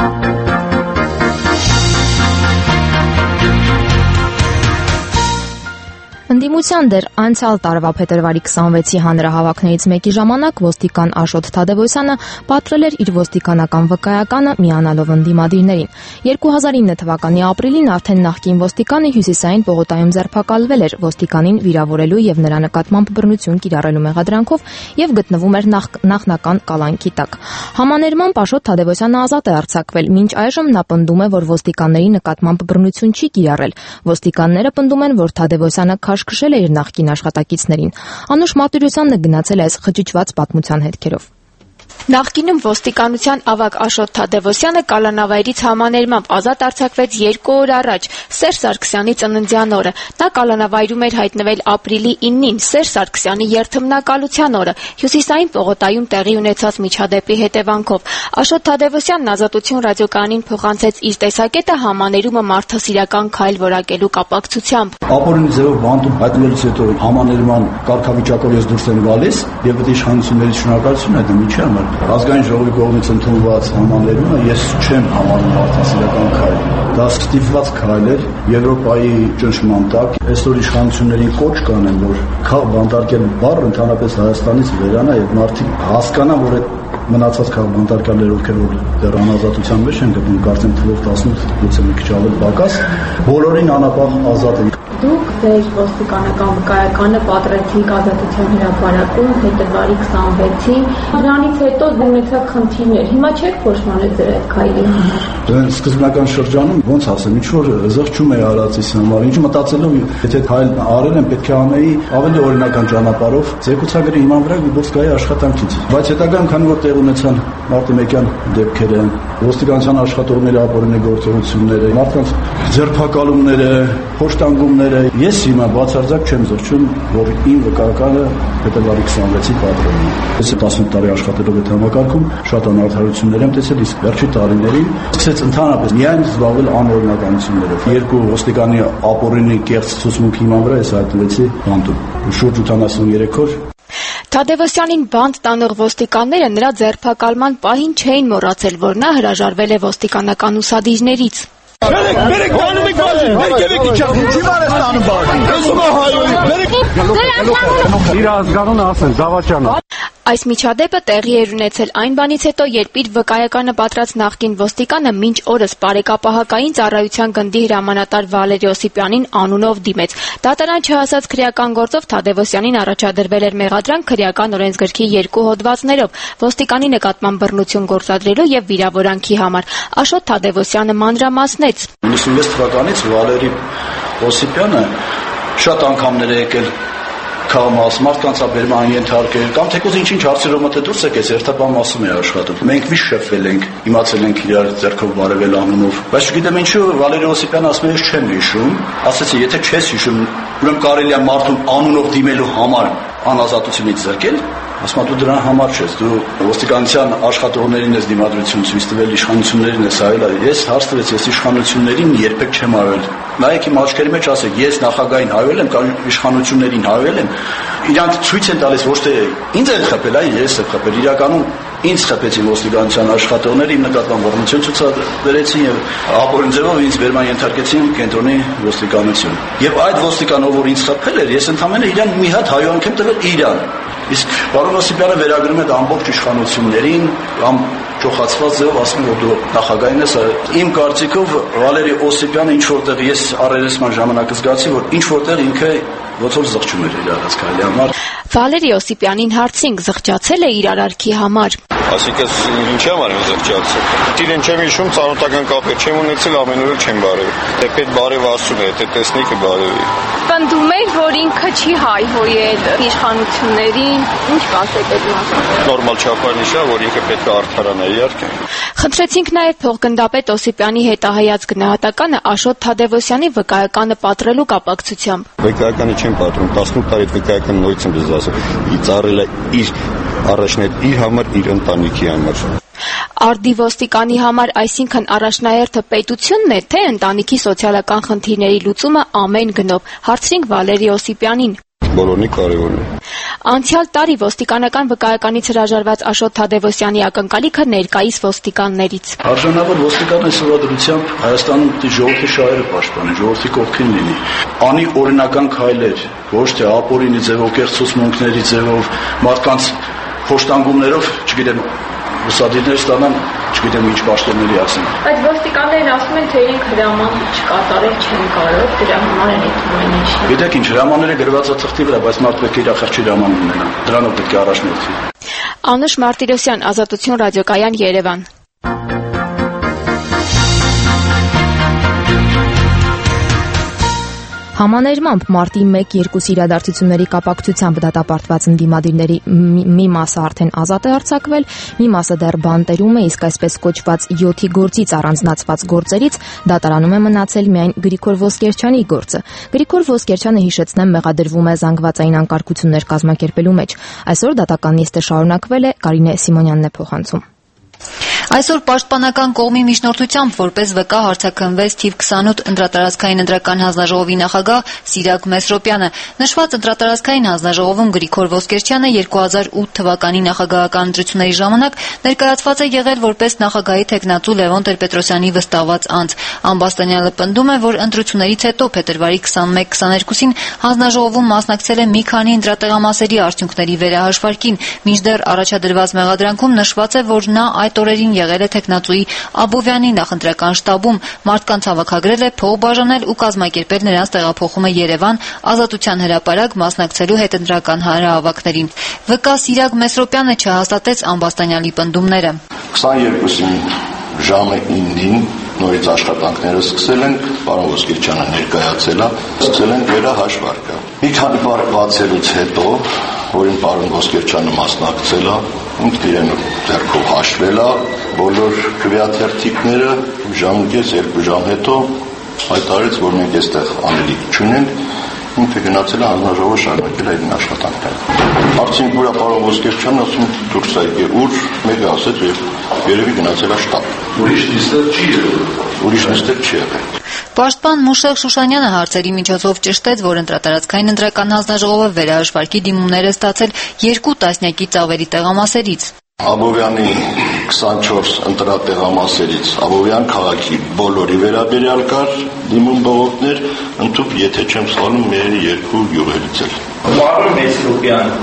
Ընդդիմության դեր անցյալ տարվա փետրվարի քսանվեցի հանրահավաքներից մեկի ժամանակ ոստիկան Աշոտ Թադևոսյանը պատրել էր իր ոստիկանական վկայականը միանալով ընդդիմադիրներին։ երկու հազար ինը թվականի ապրիլին արդեն նախկին ոստիկանը Հյուսիսային պողոտայում ձերբակալվել էր ոստիկանին վիրավորելու եւ նրա նկատմամբ բռնություն կիրառելու մեղադրանքով եւ գտնվում էր նախ, նախնական կալանքի տակ։ Համաներմամբ Աշոտ Թադևոսյանը ազատ է արձակվել, մինչ այժմ նա պնդում է, որ ոստիկանների նկատմամբ բռնություն չի կիրառել։ Ոստիկանները պնդում են, որ Թադևոսյանը քաշքշել է իր նախկին աշխատակիցներին։ Անուշ Մատուրոսյանը գնացել է այս խճճված պատմության հետքերով։ Նախկինում ոստիկանության ավագ Աշոտ Թադևոսյանը կալանավայրից համաներմամբ ազատ արձակվեց երկու օր առաջ, Սերժ Սարգսյանի ծննդյան օրը։ Նա կալանավայրում էր հայտնվել ապրիլի ինին, Սերժ Սարգսյանի երթմնակալության օրը, Հյուսիսային պողոտայում տեղի ունեցած միջադեպի հետևանքով։ Աշոտ Թադևոսյանն Ազատություն ռադիոկայանին փոխանցեց իր տեսակետը համաներումը մարդասիրական քայլ որակելու կապակցությամբ։ Ապօրինի ձևով բանտում հայտնվելուց հետո համաներման կարգավիճակով ես դուրս եմ գալիս եւ այդ իշխանությունների շնորհակալություն այդ ինչի համար Ազգային ժողովի կողմից ընդունված համաներումը ես չեմ համարում մարդասիրական քայլ։ Դա ստիպված քայլ էր Եվրոպայի ճնշման տակ։ Այսօր իշխանություններին կոչ կանեն, որ քաղ բանտարկել բառը ընդհանրապես Հայաստանից վերանա եւ մարդիկ հասկանան, որ այդ մնացած քաղաքականները ովքեր որ դեռ անազատության մեջ են գտնվում, կարծեմ թվով տասնութ գուցե մի քիչ ավելի պակաս, բոլորին անապահ ազատ են։ Դուք ձեր ոստիկանական վկայականը պատրեցիք Ազատության հրապարակում փետրվարի քսանվեցին։ Դրանից հետո ունեցաք խնդիրներ։ Հիմա չեք փոշմանել ձեր այդ քայլի համար։ Դե սկզբնական շրջանում ոնց ասեմ, ինչ որ զղջում է արածից համար, ինչ մտածելով, եթե քայլ արել եմ, պետք է անեի ավելի օրինական ճանապարհով, ցեկուցագրի հիման վրա դուրս գայի աշխատանքից։ Բայց հետագայում քանի որ տեղ ունեցան մարտիմեկյան դեպքերը, ոստիկանության աշխատողների ապօրինի գործողությունները, մարդկանց ձերբակալումները, փոշտանգումները, ես հիմա բացարձակ չեմ զղջում, որ իմ վկայականը փետրվարի քսանվեցի պատրելն է։ Ես տասնութ տարի աշխատելով այդ համակարգում շատ անարդարություններ եմ տեսել, իսկ վերջի տարիներին սկսեց ընդհանրապես միայն զբաղվել անօրինականություններով։ Երկու ոստիկանի ապօրինի կեղծ ցուցմունքի հիման վրա ես հայտնվեցի բանտում։ Շուրջ ութանասուներեք օր Թադևոսյանին բանտ տանող ոստիկանները նրա ձերբակալման պահին չէին մոռացել, որ նա հրաժարվել է ոստիկանական ուսադիրներից։ Բերեք, բերեք, տանում եք բաժին, բերեք եք իջավ, ինչի վար ես տանում բաժին, ես ումա հայոյի, բերեք։ Իր ազգանունը ասեն, Զավաչյանը։ Այս միջադեպը տեղի էր ունեցել այն բանից հետո, երբ իր վկայականը պատրած նախկին ոստիկանը մինչ օրս բարեկապահակային ծառայության գնդի հրամանատար Վալերի Օսիպյանին անունով դիմեց։ Դատարան չհասած քրեական գործով Թադևոսյանին առաջադրվել էր մեղադրանք քրեական օրենսգրքի երկու հոդվածներով՝ ոստիկանի նկատմամբ բռնություն գործադրելու եւ վիրավորանքի համար։ Աշոտ Թադևոսյանը մանրամասնեց. նույնիսկ թվականից Վալերի Օսիպյանը շատ անգամներ է եկել Կամաս, մարդկանց աբերման ենթարկել, կամ թեկուզ ինչ-ինչ հարցերով մտե դուրս եկեց, երթապան մասում է աշխատում։ Մենք միշտ շփվել ենք, իմացել ենք իրար ձեռքով բարևել անունով, բայց չգիտեմ ինչու Վալերի Օսիպյանը ասում է, ես չեմ հիշում, ասեցի, եթե չես հիշում, ուրեմն կարելի է մարդուն անունով դիմելու համար անազատությունից զրկել, ասում դու դրան համար չես, դու ոստիկանության աշխատողներին ես դիմադրություն ցույց տվել, իշխանություններին ես հայել, ես հարց տվեց, ես իշխանություններին երբեք չեմ հայել։ Նայեք իմ աչքերի մեջ ասեք, ես նախագահին հայել եմ կամ իշխանություններին հայել եմ, իրանք ցույց են տալիս ոչ թե ինձ են խփել, այլ ես եմ խփել, իրականում ինձ խփեցին ոստիկանության աշխատողները, իմ նկատմամբ բռնություն ցուցադրեցին եւ ապօրին ձևով ինձ վերման ենթարկեցին կենտրոնի ոստիկանություն։ Եվ այդ ոստիկանով, որ ինձ խփել էր, ես ընդհանրապես իրան մի հատ հայոյանք եմ տվել իրան։ Իսկ պարոն Օսիպյանը վերագրում է դա ամբողջ իշխանություններին կամ ճոխացված ձևով ասում որ դու նախագահին ես։ Իմ կարծիքով Վալերի Օսիպյանը ինչ որտեղ ես առերեսման ժամանակ զգացի, որ ինչ որտեղ ինքը ոնց որ զղջում էր իր առածքայլի համար։ Վալերի Օսիպյանին հարցինք զղջացել է իր արարքի համար։ Այսինքն ինչի համար եմ զղջացել։ Իրեն չեմ հիշում, ծանոթական կապեր չեմ ունեցել, ամեն օր չեմ բարևել։ Թեպետ բարևասում է, թե տեսնիկը բարևի։ Պնդում էր, որ ինքը չի հայհոյել իշխանություններին, ինչ կասեք այդ մասին։ Նորմալ չափանիշ է, որ ինքը պետք է արդարանա, իհարկե։ Խնդրեցինք նաև փոխգնդապետ Օսիպյանի հետահայաց գնահատականը Աշոտ Թադևոսյանի վկայականը պատրելու կապակցությամբ։ Վկայականը չեմ պատրում, տասնութ տարի վկայական նույնից եմ դες ասում։ Ի ծառել է իր առաջնետ իր համար, իր ընտանիքի համար։ Արդի ոստիկանի համար այսինքն առաջնահերթը պետությունն է, թե ընտանիքի սոցիալական խնդիրների լուծումը ամեն գնով, հարցրինք Վալերի Օսիպյանին։ Բոլորի կարևորն է։ Անցյալ տարի ոստիկանական վկայականից հրաժարված Աշոտ Թադևոսյանի ակնկալիքը ներկայիս ոստիկաններից։ Արժանավոր ոստիկանը սովորությամբ Հայաստանում պիտի ժողովրդի շահերը պաշտպանի, ժողովրդի կողքին լինի։ Անի օրինական քայլեր, ոչ թե ապօրինի ձևով, կեղծուցմունքների ձևով, մարդկանց խոշտանգումներով, չգիտեմ, ուսադիրներ ստանան, չգիտեմ ինչ պաշտոնների ասեն։ Բայց ոստիկաններն ասում են, թե իրենք հրաման չկատարել չեն կարող, դրա համար են այդ ամենը։ Գիտեք ինչ, հրամանները գրված է թղթի վրա, բայց մարդը պետք է իր խղճի հրաման ունենա։ Դրանով պետք է առաջնորդվի։ Անուշ Մարտիրոսյան, Ազատություն ռադիոկայան, Երևան։ Համաներմամբ մարտի մեկ-երկու իրադարձությունների կապակցությամբ դատապարտված ընդդիմադիրների մի մասը արդեն ազատ է արձակվել, մի մասը դեռ բանտերում է, իսկ այսպես կոչված յոթի գործից առանձնացված գործերից դատարանում է մնացել միայն Գրիգոր Ոսկերչյանի գործը։ Գրիգոր Ոսկերչյանը, հիշեցնեմ, մեղադրվում է զանգվածային անկարգություններ կազմակերպելու մեջ։ Այսօր դատական նիստը շարունակվել է, Կարինե Սիմոնյանն է փոխանցում։ Այսօր պաշտպանական կողմի միջնորդությամբ որպես վկա հարցաքննվեց թիվ քսանութ ընտրատարածքային ընտրական հանձնաժողովի նախագահ Սիրակ Մեսրոպյանը։ Նշված ընտրատարածքային հանձնաժողովում Գրիգոր Ոսկերչյանը երկու հազար ութ թվականի նախագահական ընտրությունների ժամանակ ներկայացված է եղել որպես նախագահի թեկնածու Լևոն Տեր-Պետրոսյանի վստահված անձ։ Ամբաստանյանը պնդում է, որ ընտրություններից հետո փետրվարի քսանմեկ քսաներկուսին հանձնաժողովում մասնակցել է մի քանի ընտրատեղամասերի արդյունքների վերահաշվարկին, մինչդեռ առաջադրված մեղադրանքում նշված է, որ նա այդ օրերին եղել է թեկնածուի Աբովյանի նախընտրական շտաբում, մարդկանց հավաքագրել է, փող բաժանել ու կազմակերպել նրանց տեղափոխումը Երևան Ազատության հրապարակ մասնակցելու հետընտրական հանրահավաքներին։ Վկա Սիրակ Մեսրոպյանը չհաստատեց Ամբաստանյանի պնդումները։ քսաներկուսին ժամը իննին նորից աշխատանքները սկսել են, պարոն Ոսկերչյանը ներկայացել է, սկսել են վերահաշվարկը։ Մի քանի բառ բացելուց հետո, որին պարոն Ոսկերչյանը մասնակցել է, ինքն իրեն ձեռքով հաշվել է, բոլոր քվեաթերթիկները ժամուկես երկու ժամ հետո հայտարարեց, որ մենք այստեղ անելիք չունենք, ինքը գնացել է հանձնաժողովը շարունակել է իր աշխատանքները։ Արդյունք ուրա պարոն Ոսկերչյանը ասում դուրս է եկել, ուր մեկը ասեց եւ երևի գնացել է շտաբ։ Ուրիշ նիստեր չի եղել։ Ուրիշ նիստեր չի եղել։ Պաշտպան Մուշեղ Շուշանյանը հարցերի միջոցով ճշտեց, որ ընտրատարածքային ընտրական հանձնաժողովը վերահաշվարկի դիմումներ է ստացել երկու տասնյակից ավելի տեղամասերից։ Աբովյանի քսանչորս ընտրատեղամասերից Աբովյան քաղաքի բոլորի վերաբերյալ կար դիմում բողոքներ, ընդհանուր եթե չեմ սխալվում, մեր երկու յուղերից էլ։ Պարոն Մեսրոպյան,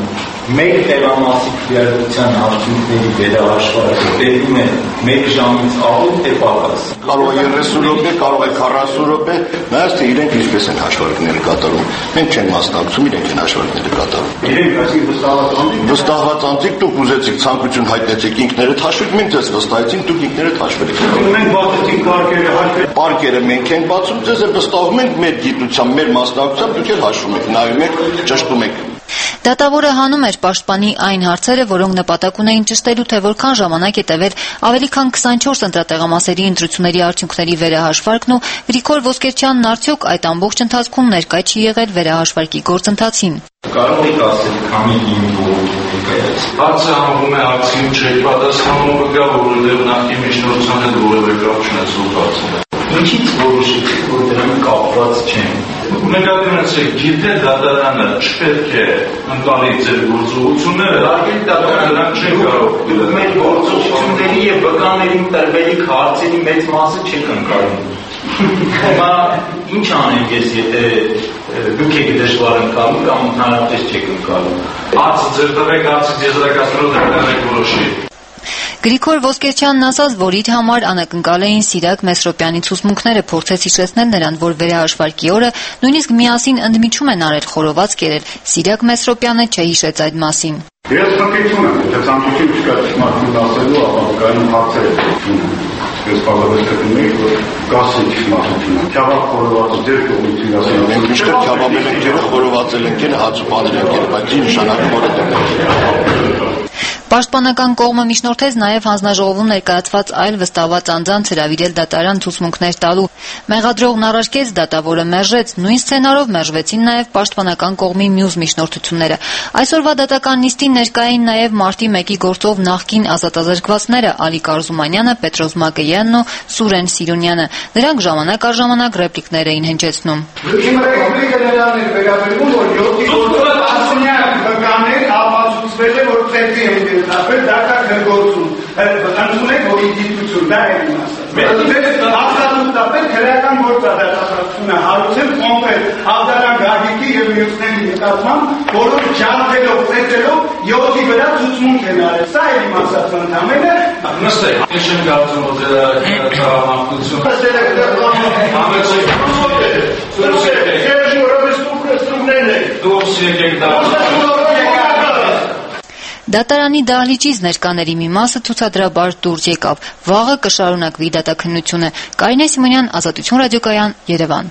Մեկ տեղամասի քվեարկության արդյունքների վերահաշվարկը տևում է մեկ ժամից ավելի թե պակաս։ Կարող է երեսուն րոպե, կարող է քառասուն րոպե, նայած թե իրենք ինչպես են հաշվարկները կատարում։ Մենք չենք մասնակցում, իրենք են հաշվարկները կատարում։ Իրենք այսինքն վստահված անձիկ։ Վստահված անձիկ դուք ուզեցիք ցանկություն հայտնեցիք ինքներդ հաշվեք, մենք ձեզ վստահեցին, դուք ինքներդ հաշվեք։ Մենք բացեցինք կարգերը, հաշվեք։ Պարկերը մենք ենք բացում, ձեզ էլ վստահում ենք մեր գիտությամբ, մեր մասնակցությամբ, դուք էլ հաշվում եք, նայում եք, ճշտում եք։ Դատավորը հանում էր պաշտպանի այն հարցերը, որոնք նպատակ ունեին ճշտելու, թե որքան ժամանակ է տևել ավելի քան քսանչորս ընտրատեղամասերի ընտրությունների արդյունքների վերահաշվարկն ու Գրիգոր Ոսկերչյանն արդյոք այդ ամբողջ ընթացքում ներկայ չի եղել վերահաշվարկի գործընթացին։ Կարող եք ասել, քանի ինվոլվմենտ եկած։ Հարցը համարվում է հարցին չէ պատասխանումը կգա, որովհետև նախկին միջնորդության հետ որևէ կապ չունեցող հարցն է։ Ինչի՞ց որոշեցիք, որ դրանք կապված չեն։ Նկատի ունեցեք, գիտե դատարանը չպետք է ընկալի ձեր գործողությունները, հարգելի դատարան, դրանք չեն կարող։ Դուք մեր գործողությունների եւ վկաների տրվելիք հարցերի մեծ մասը չեք ընկալում։ Հիմա ինչ անենք ես, եթե դուք եք դժվար ընկալում կամ ընդհանրապես չեք ընկալում։ Հարցը ձեր տվեք, հարցը եզրակացնող դեպքերն որոշի։ Գրիգոր Ոսկերչյանն ասաց, որ իր համար անակնկալ էին Սիրակ Մեսրոպյանի ցուցմունքները, փորձեց հիշեցնել նրան, որ վերահաշվարկի օրը նույնիսկ միասին ընդմիջում են արել խորոված կերել։ Սիրակ Մեսրոպյանը չհիշեց այդ մասին։ Ես խնդրում եմ, եթե ցանկություն չկա ճշմարտություն ասելու, ապա գայում հարցեր եք։ Ես բավարար կգտնեմ, որ գասի ճշմարտությունը։ Քյավապ խորովածը ձեր կողմից ասել։ Մենք միշտ քյավապել ենք ջերը, խորովածել ենք ջերը, հաց ու բաներ ենք ել, բայց ինչ նշանակում որը դեռ։ Պաշտպանական կողմը միջնորդեց նաև հանձնաժողովում ներկայացված այլ վստահված անձանց հրավիրել դատարան ցուցմունքներ տալու։ Մեղադրողն առարկեց, դատավորը մերժեց, նույն սցենարով մերժվեցին նաև պաշտպանական կողմի մյուս միջնորդությունները։ Այսօրվա դատական նիստին ներկա էին նաև մարտի մեկի գործով նախկին ազատազրկվածները Ալիկ Արզումանյանը, Պետրոս Մակեյանն ու Սուրեն Սիրունյանը։ Նրանք ժամանակ առ ժամանակ ռեպլիկներ էին հնչեցնում։ Ապեր դակա գրգործում, ընդուն եք, որ իդիտություն, դա է իմ ասած։ Մենք հաստատում ապեր քրեական գործադատությունը հարուցել կոնկրետ Աբդալան Գագիկի և մյուսների նկատմամբ, որոնք ջանքելով, ծեծելով յոթի վրա ցուցմունք են արել։ Սա է իմ ասած ընդամենը։ Նստեք, ինչ եմ կարծում, որ դրա տղամարդություն։ Դուրս եկեք դարձում։ Դատարանի դահլիճից ներկաների մի մասը ցուցադրաբար դուրս եկավ։ Վաղը կշարունակվի դատաքննությունը։ Կարինե Սիմոնյան, Ազատություն ռադիոկայան, Երևան։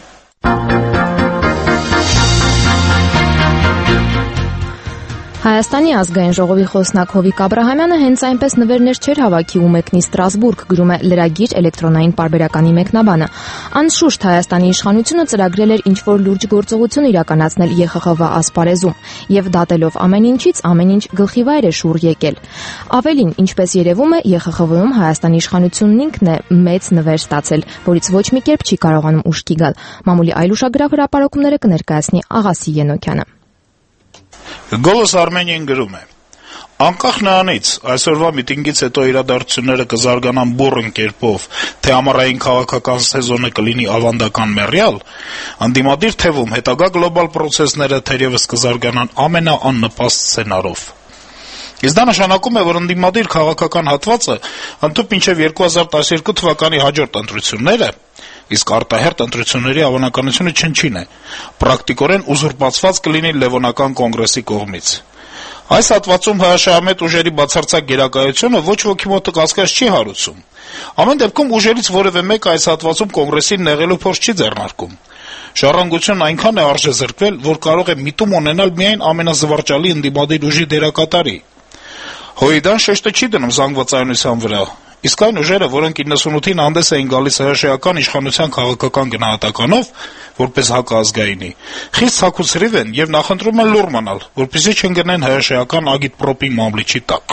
Հայաստանի ազգային ժողովի խոսնակ Հովիկ Աբրահամյանը հենց այնպես նվերներ չէր հավաքի ու մեկնի Ստրասբուրգ, գրում է լրագիր էլեկտրոնային պարբերականի մեկնաբանը։ Անշուշտ Հայաստանի իշխանությունը ծրագրել էր ինչ-որ լուրջ գործողություն իրականացնել Ե Խ Խ V ասպարեզում եւ դատելով ամեն ինչից ամեն ինչ գլխիվայր է շուռ եկել։ Ավելին, ինչպես երևում է, Ե Խ Խ V-ում Հայաստանի իշխանությունն ինքն է մեծ նվեր ստացել, որից ոչ մի կերպ չի կարողանում ուշքի գալ։ Մամուլի այլ ուշագրավ հրապարակումները կներկայացնի Աղասի Ենոքյանը։ Գոլոս Արմենիան գրում է. Անկախ նրանից, այսօրվա միտինգից հետո իրադարձությունները կզարգանան բուռն կերպով, թե ամառային քաղաքական սեզոնը կլինի ավանդական մեռյալ, ընդդիմադիր թևում հետագա գլոբալ պրոցեսները թերևս կզարգանան ամենաաննպաստ սցենարով։ Իսկ դա նշանակում է, որ ընդդիմադիր քաղաքական հատվածը ընդཐུպ մինչև երկու հազար տասներկու թվականի հաջորդ ընտրությունները, իսկ արտահերթ ընտրությունների հավանականությունը չնչին է, պրակտիկորեն ուզուրպացված կլինի Լևոնական կոնգրեսի կողմից։ Այս հատվածում հրաշահամետ ուժերի բացարձակ գերակայությունը ոչ ոքի մոտ կասկած չի հարուցում։ Ամեն դեպքում ուժերից որևէ մեկը այս հատվածում կոնգրեսին նեղելու փորձ չի ձեռնարկում։ Ժառանգությունն այնքան է արժեզրկվել, որ կարող է միտում ունենալ միայն ամենազվարճալի ընդդիմադիր ուժի դերակատարի։ Հոյդան շեշտը չի դնում զանգվածայնության վրա, իսկ այն ուժերը, որոնք իննսունութին հանդես էին գալիս հրաշեական իշխանության քաղաքական գնահատականով, որպես հակազգայինի, խիստ ցաքուցրիվ են եւ նախընտրում են լուռ մնալ, որպեսզի չընկնեն հրաշեական ագիտպրոպի մամլիչի տակ։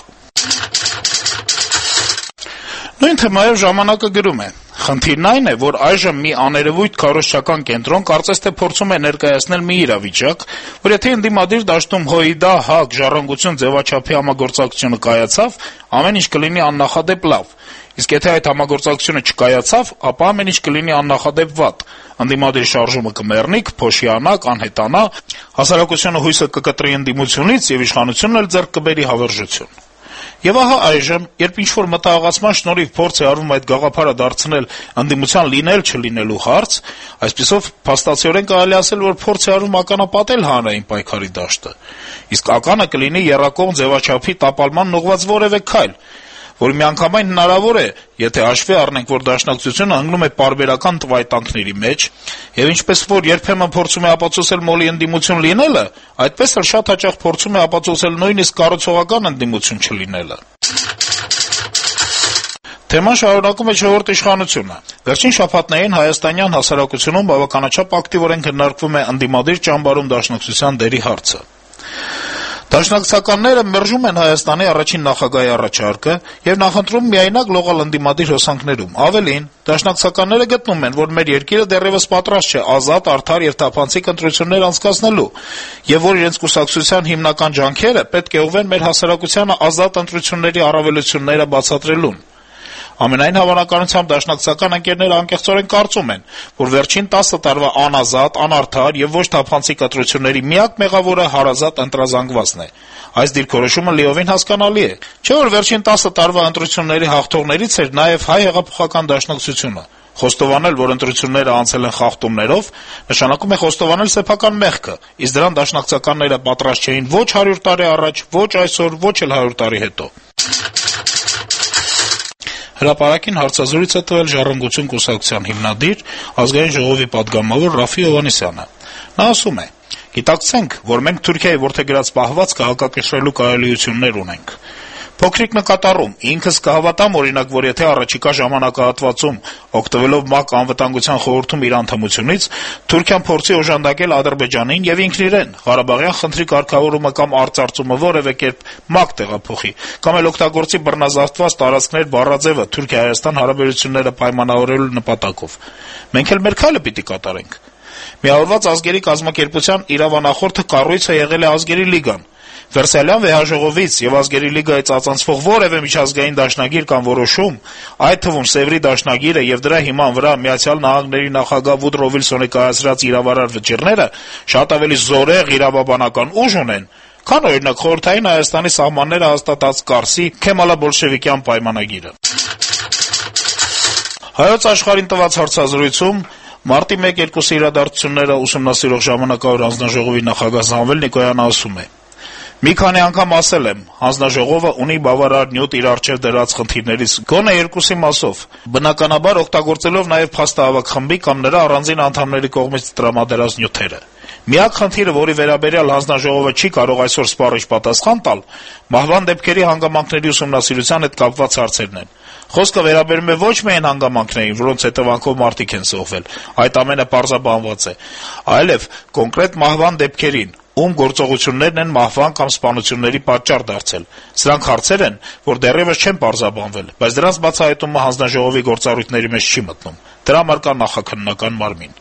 Նույն թեմայով ժամանակը գրում է. Խնդիրն այն է, որ այժմ մի աներևույթ քարոզչական կենտրոն կարծես թե փորձում է ներկայացնել մի իրավիճակ, որ եթե ընդդիմադիր դաշտում Հոյդա, ՀԱԿ, Ժառանգություն ձևաչափի համագործակցությունը կայացավ, ամեն ինչ կլինի աննախադեպ լավ, Իսկ եթե այդ համագործակցությունը չկայացավ, ապա ամեն ինչ կլինի աննախադեպ վատ։ Ընդդիմադիր շարժումը կմեռնի, կփոշիանա, կանհետանա, հասարակությունը հույսը կկտրի ընդդիմությունից եւ իշխանությունն էլ ձեռք կբերի հավերժություն։ Եվ ահա այժմ, երբ ինչ-որ մտահղացման շնորհիվ փորձ է արվում այդ գաղափարը դարձնել ընդդիմության լինել-չլինելու հարց, այսպիսով փաստացիորեն կարելի ասել, որ փորձ է արվում ականապատել հանրային պայքարի դաշտը, իսկ ականը կլինի եռակողմ ձևաչափի տապալման ուղղված որևէ քայլ, որը միանգամայն հնարավոր է, եթե հաշվի առնենք, որ դաշնակցությունը հանգնում է պարբերական տվայտանքների մեջ, եւ ինչպես որ երբեմն փորձում է ապացուցել մոլի ընդդիմություն լինելը, այդպես էլ շատ հաճախ փորձում է ապացուցել նույնիսկ կառուցողական ընդդիմություն չլինելը։ Թեման շարունակում է չորրորդ իշխանությունը։ Վերջին շաբաթներին հայաստանյան հասարակությունում բավականաչափ ակտիվորեն քննարկվում է ընդդիմադիր ճամբարում դաշնակցության դերի հարցը։ Դաշնակցականները մերժում են Հայաստանի առաջին նախագահի առաջարկը եւ նախընտրում միայնակ լողալ ընդդիմադիր հոսանքներում։ Ավելին, դաշնակցականները գտնում են, որ մեր երկիրը դեռևս պատրաստ չէ ազատ, արդար եւ թափանցիկ ընտրություններ անցկացնելու, եւ որ իրենց կուսակցության հիմնական ջանքերը պետք է ուղղվեն մեր հասարակությանը ազատ ընտրությունների առավելությունները բացատրելուն։ Ամենայն հավանականությամբ դաշնակցական ընկերները անկեղծորեն կարծում են, որ վերջին տասը տարվա անազատ, անարդար եւ ոչ թափանցիկ ընտրությունների միակ մեղավորը հարազատ ընտրազանգվածն է։ Այս դիրքորոշումը լիովին հասկանալի է, չէ՞ որ վերջին տասը տարվա ընտրությունների հաղթողներից էր նաեւ հայ հեղափոխական դաշնակցությունը։ Խոստովանել, որ ընտրությունները անցել են խախտումներով, նշանակում է խոստովանել սեփական մեղքը, իսկ դրան դաշնակցականները պատրաստ չէին ոչ հարյուր տարի առաջ, ոչ այսօր, ոչ էլ հարյուր տարի հետո։ Հրապարակին հարցազրույց է տվել «Ժառանգություն» կուսակցության հիմնադիր, Ազգային ժողովի պատգամավոր Ռաֆի Հովհաննիսյանը։ Նա ասում է. «Գիտակցենք, որ մենք Թուրքիայի որդեգրած պահվածքը հակակշռելու կարելիություններ ունենք։ Փոքրիկ նկատառում ինքս կհավատամ, օրինակ, որ եթե առաջիկա ժամանակահատվածում, օգտվելով ՄԱԿ անվտանգության խորհրդում իր անդամությունից, Թուրքիան փորձի օժանդակել Ադրբեջանին եւ ինքն իրեն Ղարաբաղյան խնդրի կարգավորումը կամ արծարծումը որևէ կերպ ՄԱԿ տեղափոխի, կամ էլ օգտագործի բռնազավթված տարածքներ բառաձեւը Թուրքիա-Հայաստան հարաբերությունները պայմանավորելու նպատակով, մենք էլ մեր քայլը պիտի կատարենք։ Միավորված ազգերի կազմակերպության իրավանախորդը կառույցը եղել է Ազգերի լիգան։ Վերսալյան վեհաժողովից եւ Ազգերի լիգայից ածանցվող որևէ միջազգային դաշնագիր կամ որոշում, այդ թվում Սևրի դաշնագիրը եւ դրա հիման վրա Միացյալ Նահանգների նախագահ Վուդրո Վիլսոնի կայացրած իրավարար վճիռները շատ ավելի զորեղ իրավաբանական ուժ ունեն, քան օրինակ խորհրդային Հայաստանի սահմանները հաստատած Կարսի քեմալա-բոլշևիկյան պայմանագիրը»։ Հայոց աշխարհին տված հարցազրույցում մարտի մեկ-երկուսի իրադարձությունները ուսումնասիրող ժամանակավոր հանձնաժողովի նախագահ Զանվել Նիկոյանը ասում է. «Մի քանի անգամ ասել եմ, հանձնաժողովը ունի բավարար նյութ իր առջև դրած խնդիրներից գոնե երկուսի մասով, բնականաբար օգտագործելով նաև փաստահավաք խմբի կամ նրա առանձին անդամների կողմից տրամադրած նյութերը։ Միակ խնդիրը, որի վերաբերյալ հանձնաժողովը չի կարող այսօր սպառիչ պատասխան տալ, մահվան դեպքերի հանգամանքների ուսումնասիրության հետ կապված հարցերն են։ Խոսքը վերաբերում է ոչ միայն հանգամանքներին, որոնց հետևանքով մարդիկ են զոհվել, այդ ամենը պարզաբանված է, այլև կոնկրետ մահվան դեպքերին, ում գործողություններն են մահվան կամ սպանությունների պատճառ դարձել։ Սրանք հարցեր են, որ դեռևս չեն պարզաբանվել, բայց դրանց բացահայտումը հանձնաժողովի գործառույթների մեջ չի մտնում։ Դրա համար կա նախաքննական մարմին»։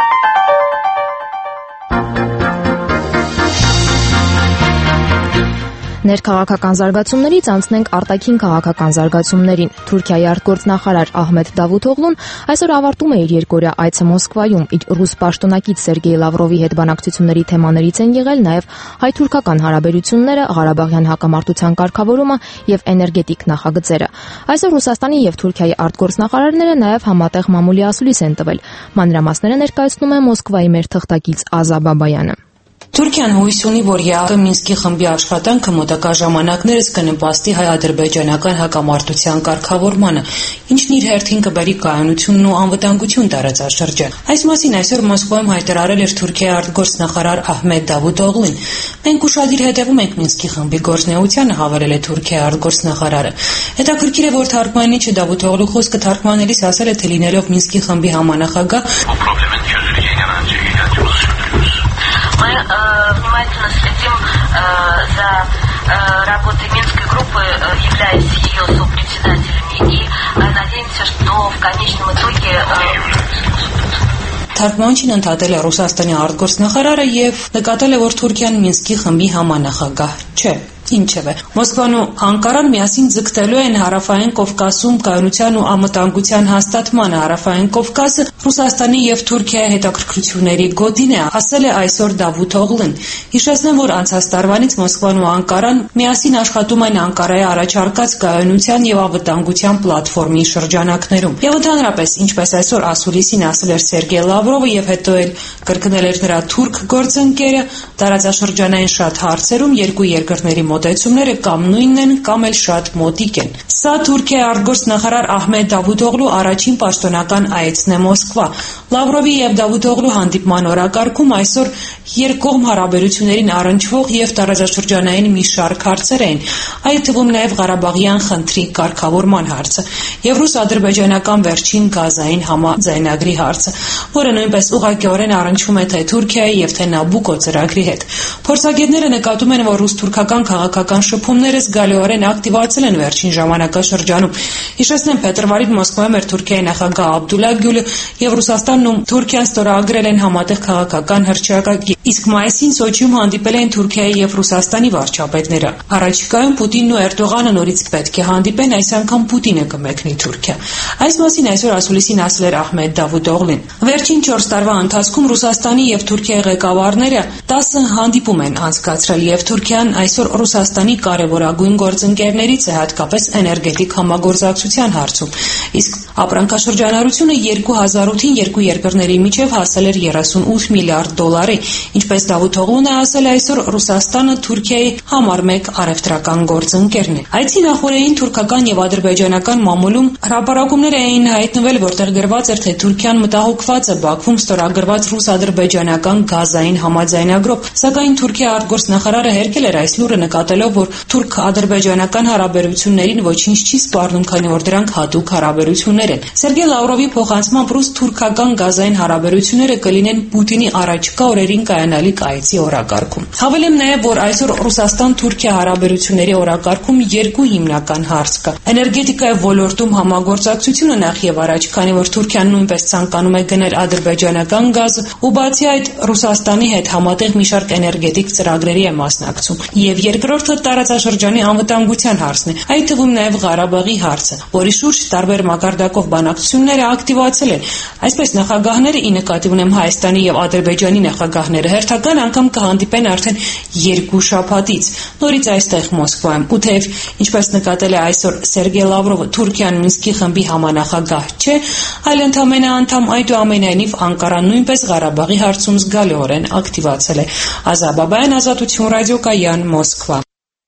Ներքաղաքական զարգացումներից անցնենք արտաքին քաղաքական զարգացումներին։ Թուրքիայի արտգործնախարար Ահմեդ Դավութօղլուն այսօր ավարտում է իր երկօրյա այցը Մոսկվայում։ Իր ռուս պաշտոնակից Սերգեյ Լավրովի հետ բանակցությունների թեմաներից են եղել նաև հայ-թուրքական հարաբերությունները, Ղարաբաղյան հակամարտության կարգավորումը եւ էներգետիկ նախագծերը։ Այսօր Ռուսաստանի եւ Թուրքիայի արտգործնախարարները նաև համատեղ մամուլի ասուլիս են տվել։ Մանրամասները ներկայացնում է Մոսկվայի մեր թղթակից Ազա Բաբայանը։ Թուրքիան հույս ունի, որ ԵԱՀԿ Մինսկի խմբի աշխատանքը մոտակա ժամանակներս կնպաստի հայ-ադրբեջանական հակամարտության կարգավորմանը, ինչն իր հերթին կբերի կայունությունն ու անվտանգություն տարածաշրջան։ Այս մասին այսօր Մոսկվայում հայտարարել էր Թուրքիայի արտգործնախարար Ահմեդ Դավութօղլուն։ Մենք ուշադիր հետևում ենք Մինսկի խմբի գործունեությանը, հավելել է Թուրքիայի արտգործնախարարը։ Հետաքրքիր է, որ թարգմանիչը Դավութօղլու խոսքը թարգմանելիս ասել է, թե լինելով Մինսկի խմբի համանախագահ Мы э, внимательно следим э, за э, работой Минской группы, э, являясь ее сопредседателями, и э, надеемся, что в конечном итоге... Թարգմանիչն ընդհատել է Ռուսաստանի արտգործնախարարը եւ նկատել է, որ Թուրքիան Մինսկի խմբի համանախագահ չէ։ Ինչևէ, Մոսկվան ու Անկարան միասին ձգտելու են Հարավային Կովկասում կայունության ու անվտանգության հաստատմանը։ Հարավային Կովկասը Ռուսաստանի եւ Թուրքիայի հետաքրքրությունների գոտին է, ասել է այսօր Դավութ Օղլին։ Հիշեցնեմ, որ անցած տարվանից Մոսկվան ու Անկարան միասին աշխատում են Անկարայի առաջարկած կայունության եւ անվտանգության պլատֆորմի շրջանակներում։ Եվ ընդհանրապես, ինչպես այսօր ասուլիսին ասել էր Սերգեյ Լավրովը եւ հետո էլ կրկնել էր նրա թուրք գործընկերը, տարածաշրջանային շատ հարցերում երկու երկրների մոտեցումները կամ նույնն են, կամ էլ շատ մոտիկ են։ Սա Թուրքիայի արտգործնախարար Ահմեդ Դավուտօղլու առաջին պաշտոնական այցն է Մոսկվա։ Լավրովի եւ Դավուտօղլու հանդիպման օրակարգում այսօր երկկողմ հարաբերություններին առնչվող եւ տարածաշրջանային մի շարք հարցեր էին, այդ թվում նաեւ Ղարաբաղյան խնդրի կարգավորման հարցը եւ ռուս-ադրբեջանական վերջին գազային համաձայնագրի հարցը, որը նույնպես ուղղակիորեն առնչվում է թե Թուրքիայի եւ թե Նաբուկո ծրագրի հետ։ Փորձագետները նկատում են, որ ռուս-թուրքական քաղաքական շփումները զգալիորեն ակտիվացել են վերջին ժամանակաշրջանում։ Հիշեցնեմ, փետրվարին Մոսկվայում էր Թուրքիայի նախագահ Աբդուլլա Գյուլը եւ Ռուսաստանն ու Թուրքիան ստորագրել են համատեղ քաղաքական հռչակագիր, իսկ մայիսին Սոչիում հանդիպել են Թուրքիայի եւ Ռուսաստանի վարչապետները։ Առաջիկայում Պուտինն ու Էրդողանը նորից պետք է հանդիպեն, այս անգամ Պուտինը կմեկնի Թուրքիա։ Այս մասին այսօր ասուլիսին ասել էր Ահմեդ Դավուտօղլին։ Վերջին չորս տարվա ընթացքում Ռուսաստանի եւ Թուրքիայի ղեկավարները տասը հանդիպում են անցկացրել եւ Թուրքիան այսօր Ռուսաստանի կարևորագույն գործընկերներից է, հատկապես էներգետիկ համագործակցության հարցում, իսկ ապրանքաշրջանառությունը երկու հազար ութին երկու երկրների միջև հասել էր երեսունութ միլիարդ դոլարի, ինչպես Դավուտօղլուն է ասել այսօր Ռուսաստանը Թուրքիայի համար մեկ առևտրական գործընկերն է։ Այցի նախորդին թուրքական եւ ադրբեջանական մամուլում հրապարակումներ էին հայտնվել, որտեղ գրված էր, թե Թուրքիան մտահոգված է Բաքվում ստորագրված ռուս-ադրբեջանական գազային համաձայնագրով, սակայն Թուրքիայի արտգործնախարարը հերքել էր այս լուրը, նկատելով, որ թուրք-ադրբեջանական հարաբերություններին ոչինչ չի սպառնում, քանի որ դրանք հատուկ հարաբերություններ են։ Սերգեյ Լավրովի փոխանցմամբ ռուս-թուրքական գազային հարաբերությունները կլինեն Պուտինի առաջիկա օրերին կայանալիք այցի օրակարգում։ Հավելեմ նաև, որ այսօր Ռուսաստան-Թուրքիա հարաբերությունների օրակարգում երկու հիմնական հարց կա։ Էներգետիկայի ոլորտում համագործակցությունը նախ եւ առաջ, քանի որ Թուրքիան նույնպես ցանկանում է գնել ադրբեջանական գազը, ու բացի այդ Ռուսաստանի հետ համատեղ մի շարք էներգետիկ ծրագրերի է մասնակցում։ Եվ երկրորդը տարածաշրջանի անվտանգության հարցն է, այդ թվում նաև Ղարաբաղի հարցը, որի շուրջ տարբեր մակարդակով բանակցությունները ակտիվացել են։ Այսպես նախագահները, ի նկատի ունեմ Հայաստանի եւ Ադրբեջանի նախագահները, հերթական անգամ կհանդիպեն արդեն երկու շաբաթից, նորից այստեղ Մոսկվայում։ Ու թեև, ինչպես նկատել է այսօր Սերգեյ Լավրովը, Թուրքիան Մինսկի խմբի համանախագահ չէ, այլ ընդամենը անդամ, այդուամենայնիվ Անկարան նույնպես Ղարաբաղի հարցում զգալիորեն ակտիվացել է։ Ազա Բաբայան, Ազատություն ռադիոկայան, Մոսկվա։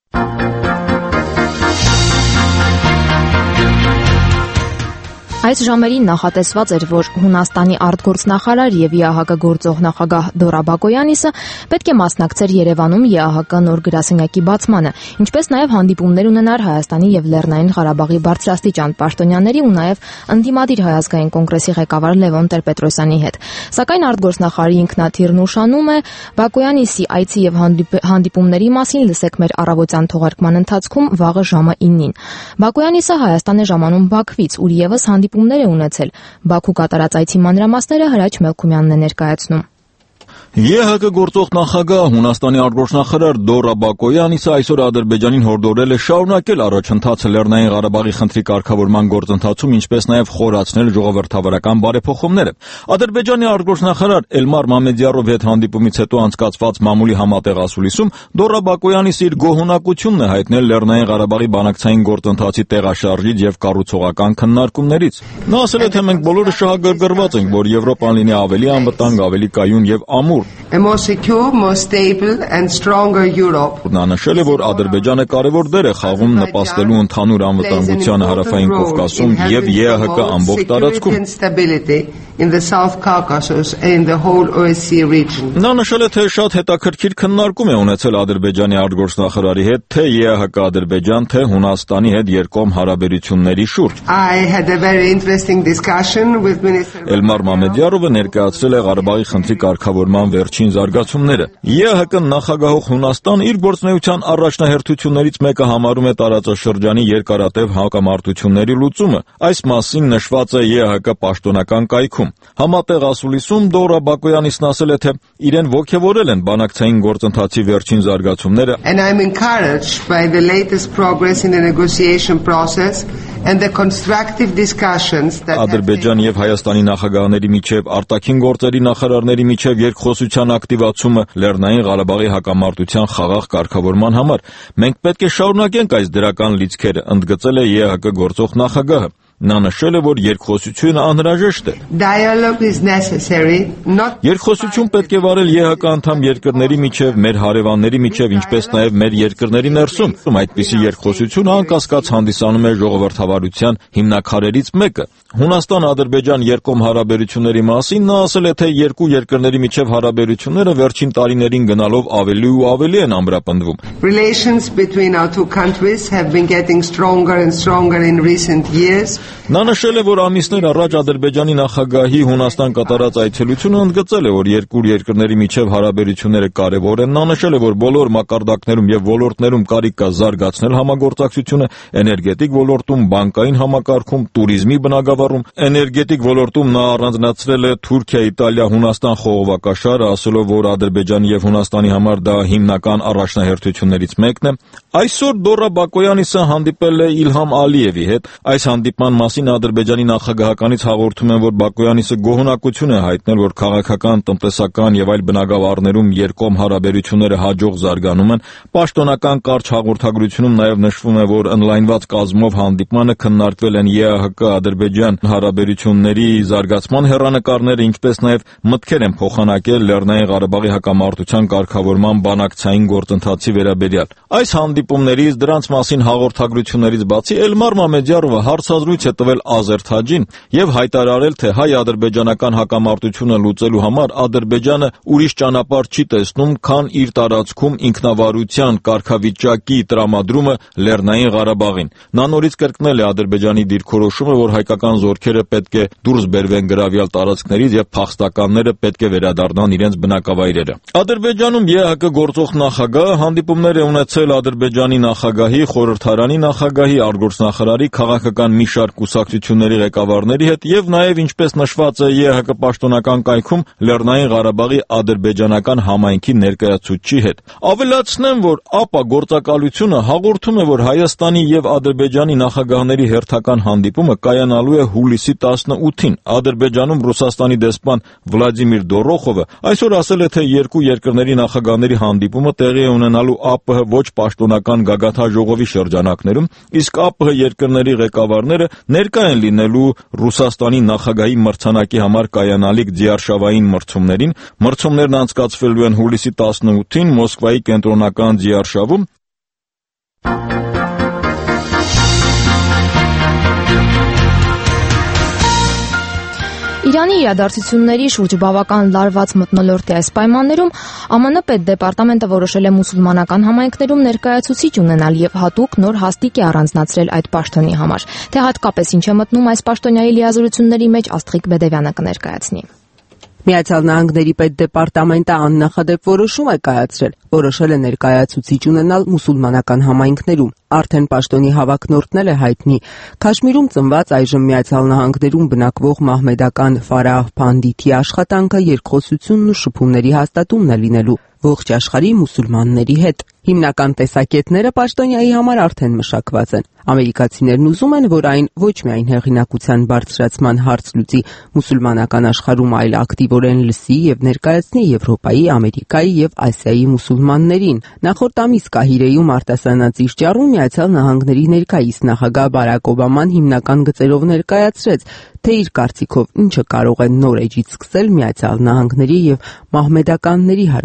Այս ժամերին նախատեսված էր, որ Հունաստանի արտգործնախարար եւ ԵԱՀԿ գործող նախագահ Դորա Բակոյանիսը պետք է մասնակցեր Երևանում ԵԱՀԿ նոր գրասենյակի բացմանը, ինչպես նաեւ հանդիպումներ ունենար Հայաստանի եւ Լեռնային Ղարաբաղի բարձրաստիճան պաշտոնյաների ու նաեւ ընդդիմադիր Հայ ազգային կոնգրեսի ղեկավար Լևոն Տեր-Պետրոսյանի հետ։ Սակայն արտգործնախարարի ինքնաթիռն ուշանում է Բակոյանիսի այցի եւ հանդիպումների մասին լսեք մեր առավոտյան թողարկման ընթացքում վաղը ժամը իննին։ Բակոյանիսը Հայաստան է ժամանում Բաքվից, ուր եւս հանդիպումներ է ունեցել։ Բաքու կատարած այցի մանրամասները Հրաչ Մելքումյանն է ներկայացնում։ ԵԱՀԿ գործող նախագահ Հունաստանի արտգործնախարար Դորա Բակոյանիսը այսօր Ադրբեջանին հորդորել է շարունակել առաջընթացը Լեռնային Ղարաբաղի խնդրի կարգավորման գործընթացում, ինչպես նաև խորացնել ժողովրդավարական բարեփոխումները։ Ադրբեջանի արտգործնախարար Էլմար Մամեդյարովի հետ հանդիպումից հետո անցկացված մամուլի համատեղ ասուլիսում Դորա Բակոյանիսը իր գոհունակությունն է հայտնել Լեռնային Ղարաբաղի բանակցային գործընթացի տեղաշարժից եւ կառուցողական քննարկումներից։ Նա ասել է, թե մենք բոլորը շահագրգռված ենք, որ Եվրոպան լինի ավելի անվտանգ, ավելի կայուն եւ ամուր։ A more secure, more stable and stronger Europe. Նա նշել է, որ Ադրբեջանը կարևոր դեր է խաղում նպաստելու ընդհանուր անվտանգությանը Հարավային Կովկասում եւ ԵԱՀԿ ամբողջ տարածքում։ In the South Caucasus and in the whole O S C E region. Նա նշել է, թե շատ հետաքրքիր քննարկում է ունեցել Ադրբեջանի արտգործնախարարի հետ, թե ԵԱՀԿ-Ադրբեջան, թե Հունաստանի հետ երկկողմ հարաբերությունների շուրջ։ I had a very interesting discussion with Minister Էլմար Մամեդյարովը ներկայացրել է Ղարաբաղի խնդրի կարգավորման վերջին զարգացումները։ ԵՀԿ նախագահող Հունաստան իր գործունեության առաջնահերթություններից մեկը համարում է տարածաշրջանի երկարատև հակամարտությունների լուծումը։ Այս մասին նշված է ԵՀԿ պաշտոնական կայքում։ Համատեղ ասուլիսում Դորա Բակոյանիսն ասել է, թե իրեն ոգևորել են բանակցային գործընթացի վերջին զարգացումները։ And I'm encouraged by the latest progress in the negotiation process and the constructive discussions that Ադրբեջան եւ Հայաստանի նախագահների միջև, արտաքին գործերի նախարարների միջև երկխոսության ակտիվացումը Լեռնային Ղարաբաղի հակամարտության խաղաղ կարգավորման համար։ Մենք պետք է շարունակենք այս դրական լիցքերը, ընդգծել է ԵՀԿ գործող նախագահը։ Նա նշել է, որ երկխոսությունը անհրաժեշտ է։ Dialogue is necessary, not Երկխոսություն պետք է վարել ԵՀԿ անդամ երկրների միջև, մեր հարևանների միջև, ինչպես նաև մեր երկրների ներսում։ Այդպիսի երկխոսությունը անկասկած հանդիսանում է ժողովրդավարության հիմնաքարերից մեկը։ Հունաստան-Ադրբեջան երկկողմ հարաբերությունների մասին նա ասել է, թե երկու երկրների միջև հարաբերությունները վերջին տարիներին գնալով ավելի ու ավելի են ամրապնդվում։ Relations between our two countries have been getting stronger and stronger in recent years. Նա նշել է, որ ամիսներ առաջ Ադրբեջանի նախագահի Հունաստան կատարած այցելությունը ընդգծել է, որ երկու երկրների միջև հարաբերությունները կարևոր են։ Նա նշել է, որ բոլոր մակարդակներում եւ ոլորտներում կարիք կա զարգացնել համագործակցությունը էներգետիկ ոլորտում, բանկային համակարգում, туриզմի բնագավառում։ Էներգետիկ ոլորտում նա առանձնացրել է Թուրքիա, Իտալիա, Հունաստան խողովակաշարը, ասելով, որ Ադրբեջանի եւ Հունաստանի համար դա հիմնական առաջնահերթություններից մեկն է։ Այսօր Դորա Բակոյանիսը հանդիպել է Իլհամ Ալիևի հետ։ Այս հանդիպման մասին Ադրբեջանի նախագահականից հաղորդում են, որ Բակոյանիսը գոհունակություն է հայտնել, որ քաղաքական, տնտեսական եւ այլ բնագավառներում երկկողմ հարաբերությունները հաջող զարգանում են։ Պաշտոնական կարճ հաղորդագրությունում նաեւ նշվում է, որ ընդլայնված կազմով հանդիպմանը քննարկվել են ԵՀԿ-Ադրբեջան հարաբերությունների զարգացման հեռանկարները, ինչպես նաեւ մտքեր են փոխանակել Լեռնային Ղարաբաղի հակամարտության կարգավորման բանակցային գործընթացի վերաբերյալ։ Այս հանդիպումներից, դրանց մասին հաղորդագրություններից բացի Էլմար Մամեդյարովը հարցազրույց է տվել Ազերթաջին եւ հայտարարել, թե հայ-ադրբեջանական հակամարտությունը լուծելու համար Ադրբեջանը ուրիշ ճանապարհ չի տեսնում, քան իր տարածքում ինքնավարության կարգավիճակի տրամադրումը Լեռնային Ղարաբաղին։ Նա նորից կրկնել է Ադրբեջանի դիրքորոշումը, որ հայկական զորքերը պետք է դուրս բերվեն գրավյալ տարածքներից եւ փախստականները պետք է վերադառնան իրենց բնակավայրերը։ Ադրբեջանում ԵՀԿ գործող նախագահը հանդիպումներ է ունեցել Ադրբեջանի նախագահի, խորհրդարանի նախագահի, արտգործնախարարի, քաղաքական մի շարք կուսակցությունների ղեկավարների հետ եւ նաեւ, ինչպես նշված է ԵՀԿ պաշտոնական կայքում, Լեռնային Ղարաբաղի ադրբեջանական համայնքի ներկայացուցչի հետ։ Ավելացնեմ, որ ԱՊԱ գործակալությունը հաղորդում է, որ Հայաստանի եւ Ադրբեջանի նախագահների հերթական հանդիպումը կայանալու է հուլիսի տասնութին։ Ադրբեջանում Ռուսաստանի դեսպան Վլադիմիր Դորոխովը այսօր ասել է, թե երկու երկրների նախագահների հանդիպումը տեղի է ունենալու ԱՊՀ ոչ պաշտոնական գագաթաժողովի շրջանակներում, իսկ ԱՊՀ երկրների ղեկավարները ներկա են լինելու Ռուսաստանի նախագահի մրցանակի համար կայանալիք ձիարշավային մրցումներին։ Մրցումներն անցկացվելու են հուլիսի տասնութին Մոսկվայի կենտրոնական ձիարշավում։ Իրանի իրադարձությունների շուրջ բավական լարված մթնոլորտի այս պայմաններում ԱՄՆ պետդեպարտամենտը որոշել է մուսուլմանական համայնքներում ներկայացուցիչ ունենալ եւ հատուկ նոր հաստիկ է առանձնացրել այդ պաշտոնի համար։ Թե հատկապես ինչ է մտնում այս պաշտոնյայի լիազորությունների մեջ, Աստղիկ Բեդևյանը կներկայացնի։ Միացյալ Նահանգների պետդեպարտամենտը աննախադեպ որոշում է կայացրել, որոշել է ներկայացուցիչ ունենալ մուսուլմանական համայնքներում։ Արդեն պաշտոնի հավակնորդն է հայտնի։ Քաշմիրում ծնված այժմ Միացյալ Նահանգներում բնակվող մահմեդական Ֆարահ Փանդիթի աշխատանքը երկխոսությունն ու շփումների հաստատումն է լինելու ողջ աշխարհի մուսուլմանների հետ։ Հիմնական տեսակետները պաշտոնյայի համար արդեն մշակված են։ Ամերիկացիներն ուզում են, որ այն ոչ միայն հեղինակության բարձրացման հարց լուծի մուսուլմանական աշխարհում, այլ ակտիվորեն լսի եւ ներկայացնի Եվրոպայի, Ամերիկայի եւ Ասիայի մուսուլմաններին։ Նախորդ ամիս Կահիրեում արտասանած իր ճառում Միացյալ Նահանգների ներկայիս նախագահ Բարակ Օբաման հիմնական գծերով ներկայացրեց, թե իր կարծիքով ինչը կարող է նոր էջից սկսել Միացյալ Նահանգների եւ մահմեդականների հարաբերությունները։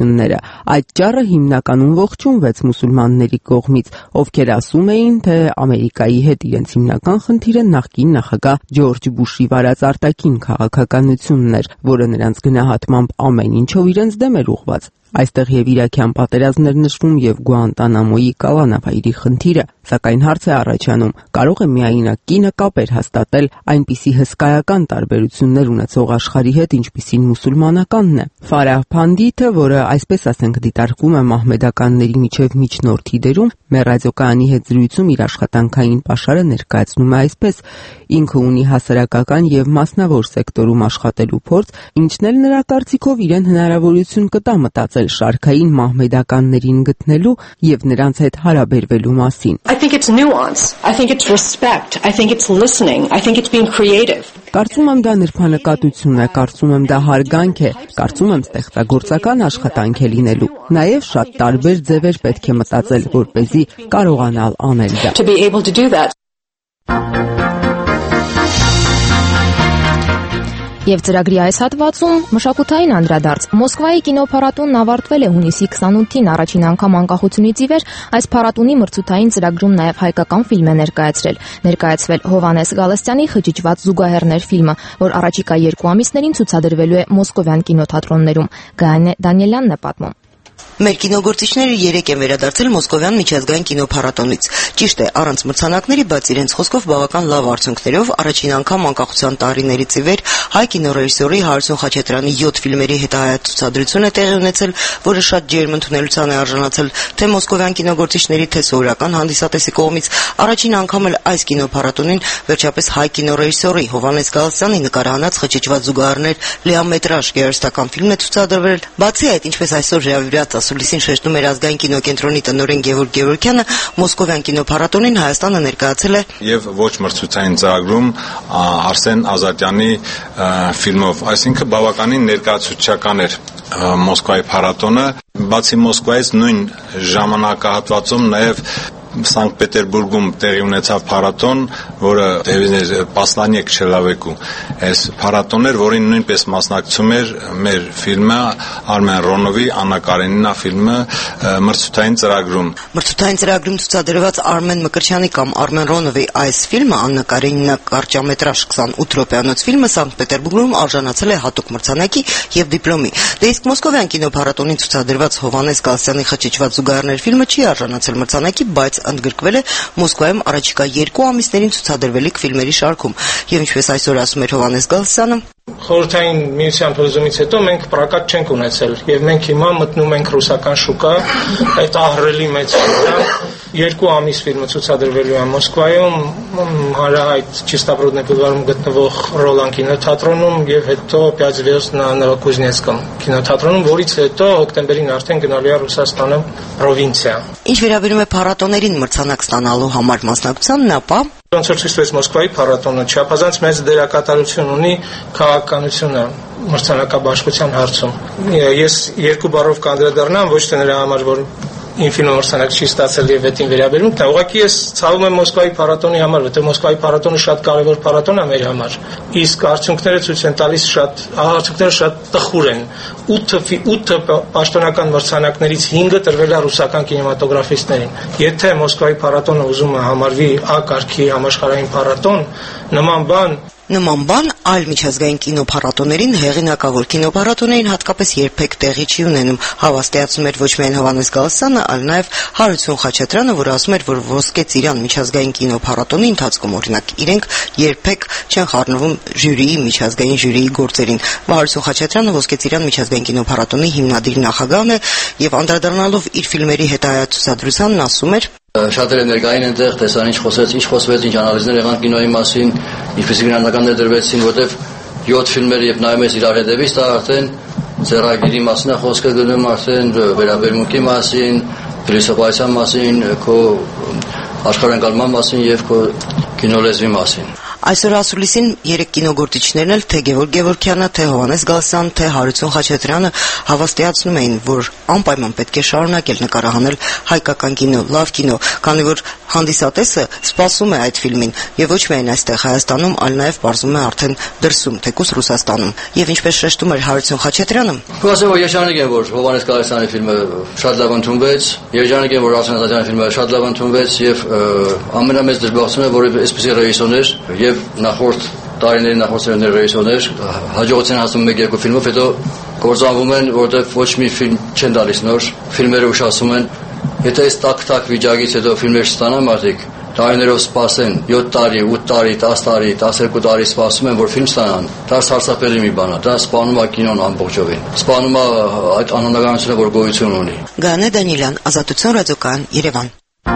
ցուցադրությունները։ Այդ ճառը հիմնականում ողջունվեց մուսուլմանների կողմից, ովքեր ասում էին, թե Ամերիկայի հետ իրենց հիմնական խնդիրը նախկին նախագահ Ջորջ Բուշի վարած արտաքին քաղաքականությունն էր, որը նրանց գնահատմամբ ամեն ինչով իրենց դեմ էր ուղղված։ Այստեղ եւ իրաքյան պատերազմներ նշվում եւ Գուանտանամոյի կալանավայրի խնդիրը, սակայն հարց է առաջանում, կարող է միայնակ կինը կապեր հաստատել այնպիսի հսկայական տարբերություններ ունեցող աշխարհի հետ, ինչպիսին մուսուլմանականն է։ Ֆարահ Փանդիթը, որը այսպես ասենք դիտարկվում է մահմեդականների միջև միջնորդի դերում, մեր ռադիոկայանի հետ զրույցում իր աշխատանքային պաշարը ներկայացնում է այսպես. ինքը ունի հասարակական եւ մասնավոր սեկտորում աշխատելու փորձ, ինչն էլ նրա կարծիքով իրեն հնարավորություն կտա մտածել շարքային մահմեդականներին գտնելու եւ նրանց հետ հարաբերվելու մասին։ I think it's nuance. I think it's respect. I think it's listening. I think it's being creative. Կարծում եմ դա նրբանկատություն է, կարծում եմ դա հարգանք է, կարծում եմ ստեղծագործական աշխատանք է լինելու։ Նաև շատ տարբեր ձևեր պետք է մտածել, որպեսզի կարողանալ անել դա։ To be able to do that. Եվ ծրագրի այս հատվածում մշակութային անդրադարձ։ Մոսկվայի կինոփառատոնն ավարտվել է հունիսի քսանութին, առաջին անգամ անկախությունից ի վեր այս փառատոնի մրցութային ծրագրում նաև հայկական ֆիլմ է ներկայացրել։ Ներկայացվել Հովհաննես Գալստյանի «Խճճված զուգահեռներ» ֆիլմը, որ առաջիկա երկու ամիսներին ցուցադրվելու է մոսկովյան կինոթատրոններում։ Գայանե Դանիելյանն է պատմում։ Մեր կինոգործիչները երեք են վերադարձել Մոսկովյան միջազգային կինոփառատոնից։ Ճիշտ է, առանց մրցանակների, բայց իրենց խոսքով բավական լավ արդյունքներով առաջին անգամ անկախության տարիներից ի վեր հայ կինոռեժիսորի Հարություն Խաչատրյանի յոթ ֆիլմերի հետահայաց ցուցադրություն է տեղի ունեցել, որը շատ ջերմ ընդունելության է արժանացել թե մոսկովյան կինոգործիչների, թե սովորական հանդիսատեսի կողմից։ Առաջին անգամ էլ այս կինոփառատոնին վերջապես հայ կինոռեժիսորի Հովհաննես Գալստյանի նկարահանած «Խճճված զուգահեռներ» լիամետրաժ գեղարվեստական ֆիլմն է ցուցադրվել։ Բացի այդ, ինչպես այսօր ժավիվրած ասուլիսին շեշտում էր ազգային կինոկենտրոնի տնօրեն Գևորգ Գևորգյանը, մոսկովյան կինոփառատոնին Հայաստանը ներկայացել է եւ ոչ մրցութային ծրագրում Արսեն Ազատյանի ֆիլմով, այսինքն բավականին ներկայացուցչական էր Մոսկվայի փառատոնը, բացի Մոսկվայից նույն ժամանակահատվածում նաեւ Սանկտ Պետերբուրգում տեղի ունեցավ փառատոն, որը տևիներ Պասլանյեկ Չելավեկու այս փառատոնն էր, որին նույնպես մասնակցում էր մեր ֆիլմը Արմեն Ռոնովի Աննա Կարենինա ֆիլմը մրցութային ծրագրում։ Մրցութային ծրագրում ցուցադրված Արմեն Մկրտչյանի կամ Արմեն Ռոնովի այս ֆիլմը Աննա Կարենինա կարճամետրաժ քսանութ րոպեանոց ֆիլմը Սանկտ Պետերբուրգում արժանացել է հատուկ մրցանակի եւ դիպլոմի։ Դե իսկ մոսկովյան կինոփառատոնին ցուցադրված Հովհաննես Գալստյանի «Խճճված զուգահեռներ» ֆիլմը չի արժանացել մրցանակի, բայց ընդգրկվել է Մոսկվայում առաջիկա երկու ամիսներին ցուցադրվելիք ֆիլմերի շարքում։ Եվ ինչպես այսօր ասում էր Հովհաննես Գալստյանը, Խորհրդային միության փլուզումից հետո մենք պրակատ չենք ունեցել եւ մենք հիմա մտնում ենք ռուսական շուկա, այդ ահռելի մեծ շուկա։ Երկու ամիս ֆիլմը ցուցադրվելու է Մոսկվայում, հանրահայտ Չիստապրոդնե բուլվարում գտնվող Ռոլան կինոթատրոնում եւ հետո пять звезд на Новокузнецком կինոթատրոնում, որից հետո հոկտեմբերին արդեն գնալու է Ռուսաստանը պրովինցիա։ Ինչ վերաբերում է փառատոներին մրցանակ ստանալու համար մասնակցությանն, ապա Ոնց որ ցույց տվեց Մոսկվայի փառատոնը չափազանց մեծ դերակատարություն ունի քաղաքականությունը մրցանակաբաշխության հարցում։ Ես երկու բառով կանդրադառնամ ոչ թե նրա համար, որ ին ֆիլմը մրցանակ չի ստացել եւ հետին վերաբերում, դա ուղղակի ես ցավում եմ Մոսկվայի փառատոնի համար, որտեղ Մոսկվայի փառատոնը շատ կարեւոր փառատոն է մեր համար։ Իսկ արդյունքները ցույց են տալիս շատ, արդյունքները շատ տխուր են։ ութ պաշտոնական մրցանակներից հինգը տրվել է ռուսական կինեմատոգրաֆիստներին։ Եթե Մոսկվայի փառատոնը ուզում է համարվի A կարգի համաշխարհային փառատոն, նման բան Նման բան այլ միջազգային կինոփառատոներին հեղինակավոր կինոփառատոներին հատկապես երբեք տեղի չի ունենում, հավաստիացնում էր ոչ միայն Հովհաննես Գալստյանը, այլ նաև Հարություն Խաչատրյանը, որը ասում էր, որ Ոսկե Ծիրան միջազգային կինոփառատոնի ընթացքում օրինակ իրենք երբեք չեն խառնվում ժյուրիի միջազգային ժյուրիի գործերին։ Հարություն Խաչատրյանը Ոսկե Ծիրան միջազգային կինոփառատոնի հիմնադիր նախագահն է եւ անդրադառնալով իր ֆիլմերի հետահայաց ցուցադրությանն ասում էր. Շատերը ներկային են տեղ, տեսան ինչ խոսեց, ինչ խոսվեց, ինչ անալիզներ եղան կինոյի մասին, ինչպեսի գնահատականներ դրվեցին, որտեվ յոթ ֆիլմեր երբ նայում ես իրար հետևից, դա արդեն ձեռագիրի մասին է խոսքը գնում, արդեն վերաբերմունքի մասին, փիլիսոփայության մասին, քո աշխարհընկալման մասին եւ քո կինոլեզվի մասին։ Այսօր ասուլիսին երեք կինոգործիչներն էլ թե Գևորգ Գևորգյանը, թե Հովհաննես Գալստյանը, թե Հարություն Խաչատրյանը հավաստիացնում էին, որ անպայման պետք է շարունակել նկարահանել հայկական կինո, լավ կինո, քանի որ հանդիսատեսը սպասում է այդ ֆիլմին եւ ոչ միայն այստեղ Հայաստանում, այլ նաեւ բարձում է արդեն դրսում, թեկուզ Ռուսաստանում։ Եվ ինչպես շեշտում էր Հարություն Խաչատրյանը, ասեմ, որ երջանիկ եմ, որ Հովհաննես Գալստյանի ֆիլմը շատ լավ ընդունվեց, երջանիկ եմ, որ Արսեն Ազատյանի ֆիլմը շատ լավ ընդունվեց եւ ամենամեծ դժբախտությունը, որ այսպեսի ռեժիսորներ եւ նախորդ տարիների նախորդ սերունդների ռեժիսորներ հաջողության հասնում մեկ երկու ֆիլմով, հետո կործանվում են, որտեղ ոչ մի ֆիլմ չեն տալիս նոր, ֆիլմերը ուշացում են։ Եթե այս տակ-տակ վիճակից հետո ֆիլմեր չստանան մարդիկ, տարիներով սպասեն, յոթ տարի, ութ տարի, դաս տարի, տասներկու տարի սպասում են, որ ֆիլմ ստանան, դա սարսափելի մի բան է, դա սպանում է կինոն ամբողջովին, սպանում է այդ անհնարինությունը, որ գոյություն ունի։ Գանե Դանիելյան, Ազատություն ռադիոկայան, Երևան։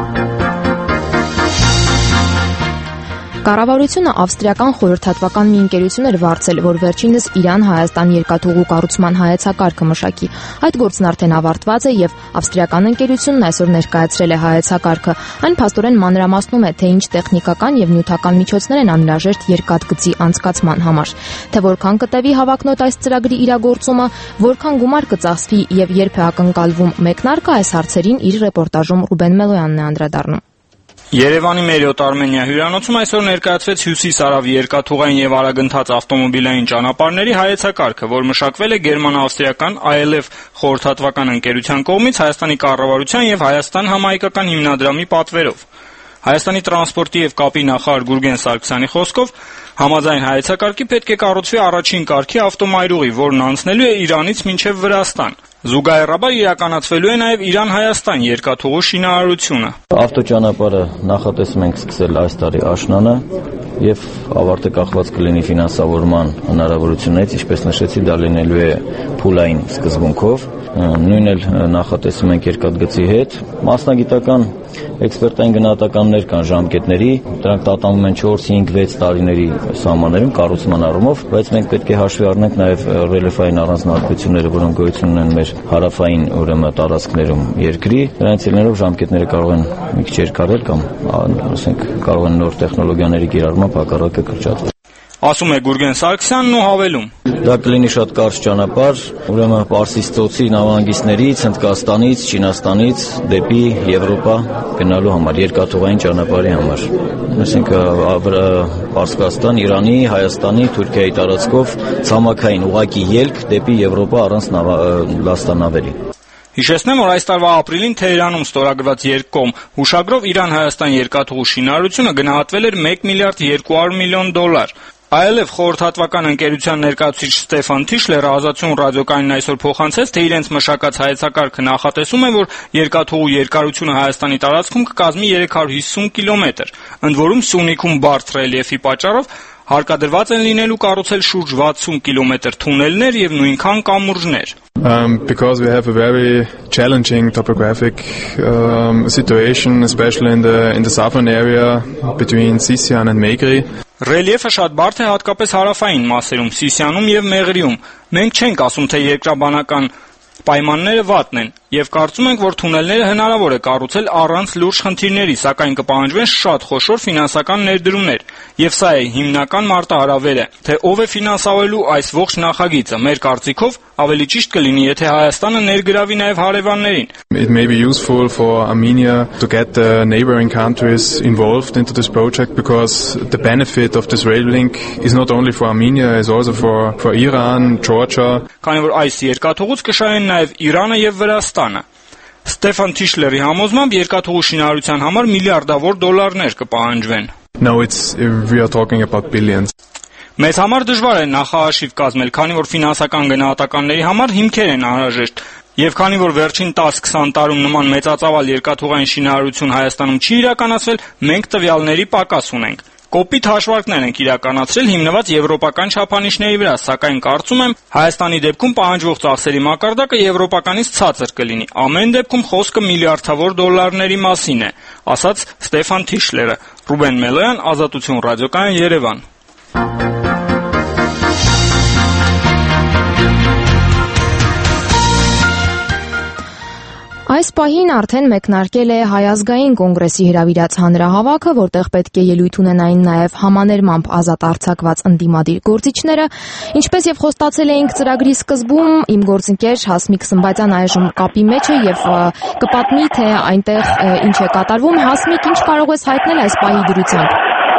Կառավարությունը ավստրիական խորհրդատվական մի ընկերություն էր վարձել, որ վերջինս Իրան-Հայաստան երկաթուղու կառուցման հայեցակարգը մշակի։ Այդ գործն արդեն ավարտված է եւ ավստրիական ընկերությունն այսօր ներկայացրել է հայեցակարգը։ Այն փաստորեն մանրամասնում է, թե ինչ տեխնիկական եւ նյութական միջոցներ են անհրաժեշտ երկաթգծի անցկացման համար, թե որքան կտևի հավակնոտ այս ծրագրի իրագործումը, որքան գումար կծախսվի եւ երբ է ակնկալվում մեկնարկը, այս հարցերին իր ռեպորտաժում Ռուբեն Մելոյանն է անդրադառնում։ Երևանի Marriott Armenia հյուրանոցում այսօր ներկայացվեց Հյուսիս-Արավ երկաթուղային եւ արագընթաց ավտոմոբիլային ճանապարհների հայեցակարգը, որ մշակվել է գերմանա-ավստրիական I L F խորհրդատվական ընկերության կողմից Հայաստանի կառավարության եւ Հայաստան համահայկական հիմնադրամի պատվերով։ Հայաստանի տրանսպորտի եւ կապի նախարար Գուրգեն Սարգսյանի խոսքով համաձայն հայեցակարգի պետք է կառուցվի առաջին կարգի ավտոմայրուղի, որն անցնելու է Իրանից մինչեւ Վրաստան։ Զուգահեռաբար իրականացվելու է նաև Իրան-Հայաստան երկաթուղու շինարարությունը։ Ավտոճանապարհը նախատեսում ենք սկսել այս տարի աշնանը եւ ավարտը կախված կլինի ֆինանսավորման հնարավորություններից, ինչպես նշեցի, դա լինելու է փուլային սկզբունքով։ Նույնն էլ նախատեսում ենք երկաթգծի հետ։ Մասնագիտական էքսպերտային գնահատականներ կան ժամկետների, դրանք տատանվում են չորս, հինգ, վեց տարիների սահմաններում կառուցման առումով, բայց մենք պետք է հաշվի առնենք նաև ռելիեֆային առանձնահատկությունները, որոնք գոյություն ունեն մեր հարավային ուրեմն տարածքներում երկրի, դրանից ելնելով ժամկետները կարող են մի քիչ երկարել կամ ասենք կարող են նոր տեխնոլոգիաների կիրառմամբ հակառակը կրճատվել։ Ասում է Գուրգեն Սարգսյանն ու հավելում. Դա կլինի շատ կարճ ճանապարհ, ուրեմն Պարսից ծոցի նավահանգիստներից, Հնդկաստանից, Չինաստանից դեպի Եվրոպա գնալու համար, երկաթուղային ճանապարհի համար։ Այսինքն Պարսկաստան, Իրանի, Հայաստանի, Թուրքիայի տարածքով ցամաքային ուղղակի ելք դեպի Եվրոպա առանց լաստանավերի։ Հիշեցնեմ, որ այս տարվա ապրիլին Թեհրանում ստորագրված երկկողմ հուշագրով Իրան-Հայաստան երկաթուղու շինարարությունը գնահատվել էր մեկ միլիարդ երկու հարյուր միլիոն դոլար։ I L F խորհրդատվական ընկերության ներկայացուցիչ Ստեֆան Թիշլերը Ազատություն ռադիոկայանին այսօր փոխանցեց, թե իրենց մշակած հայեցակարգը նախատեսում է, որ երկաթուղու երկարությունը Հայաստանի տարածքում կկազմի երեք հարյուր հիսուն կիլոմետր, ընդ որում Սյունիքում բարդ ռելիեֆի պատճառով հարկադրված են լինելու կառուցել շուրջ վաթսուն կիլոմետր թունելներ եւ նույնքան կամուրջներ։ Um, because we have a very challenging topographic um, situation, especially in the in the southern area between Sisian and Megri. Ռելիեֆը շատ բարդ է հատկապես հարավային մասերում, Սիսիանում եւ Մեղրիում։ Մենք չենք ասում, թե երկրաբանական պայմանները վատն են, եւ կարծում ենք, որ թունելները հնարավոր է կառուցել առանց լուրջ խնդիրների, սակայն կպահանջվեն շատ խոշոր ֆինանսական ներդրումներ։ Եվ սա է հիմնական մարտահրավերը, թե ով է ֆինանսավորելու այս ողջ նախագիծը։ Մեր կարծիքով ավելի ճիշտ կլինի, եթե Հայաստանը ներգրավի նաեւ հարևաններին։ It may be useful for Armenia to get the neighboring countries involved into this project because the benefit of this rail link is not only for Armenia, it's also for for Iran, Georgia. Քանի որ այս երկաթուղուց կշահեն նաեւ Իրանը եւ Վրաստանը։ Ստեֆան Թիշլերի համոզմամբ երկաթուղու շինարարության համար միլիարդավոր դոլարներ կպահանջվեն։ No, it's we are talking about billions. Մեզ համար դժվար է նախահաշիվ կազմել, քանի որ ֆինանսական գնահատականների համար հիմքեր են անհրաժեշտ, եւ քանի որ վերջին տասը-քսան տարում նման մեծածավալ երկաթուղային շինարարություն Հայաստանում չի իրականացվել, մենք տվյալների պակաս ունենք։ Կոպիտ հաշվարկներ ենք իրականացրել հիմնված եվրոպական չափանիշների վրա, սակայն կարծում եմ Հայաստանի դեպքում պահանջվող ծախսերի մակարդակը եվրոպականից ցածր կլինի։ Ամեն դեպքում խոսքը միլիարդավոր դոլարների մասին է, ասաց Ստեֆան Թիշլերը։ Ռուբեն Մելոյան, Ազատություն ռադիոկայան, Երևան։ Այս պահին արդեն մեկնարկել է Հայ ազգային կոնգրեսի հրավիրած հանրահավաքը, որտեղ պետք է ելույթ ունենային նաև համաներմամբ ազատ արձակված ընդդիմադիր գործիչները, ինչպես եւ խոստացել էինք ծրագրի սկզբում, իմ գործընկեր Հասմիկ Սմբատյան այժմ կապի մեջ է եւ կպատնի, թե այնտեղ ինչ է կատարվում։ Հասմիկ, ինչ կարող ես հայտնել այս պահի դրությամբ։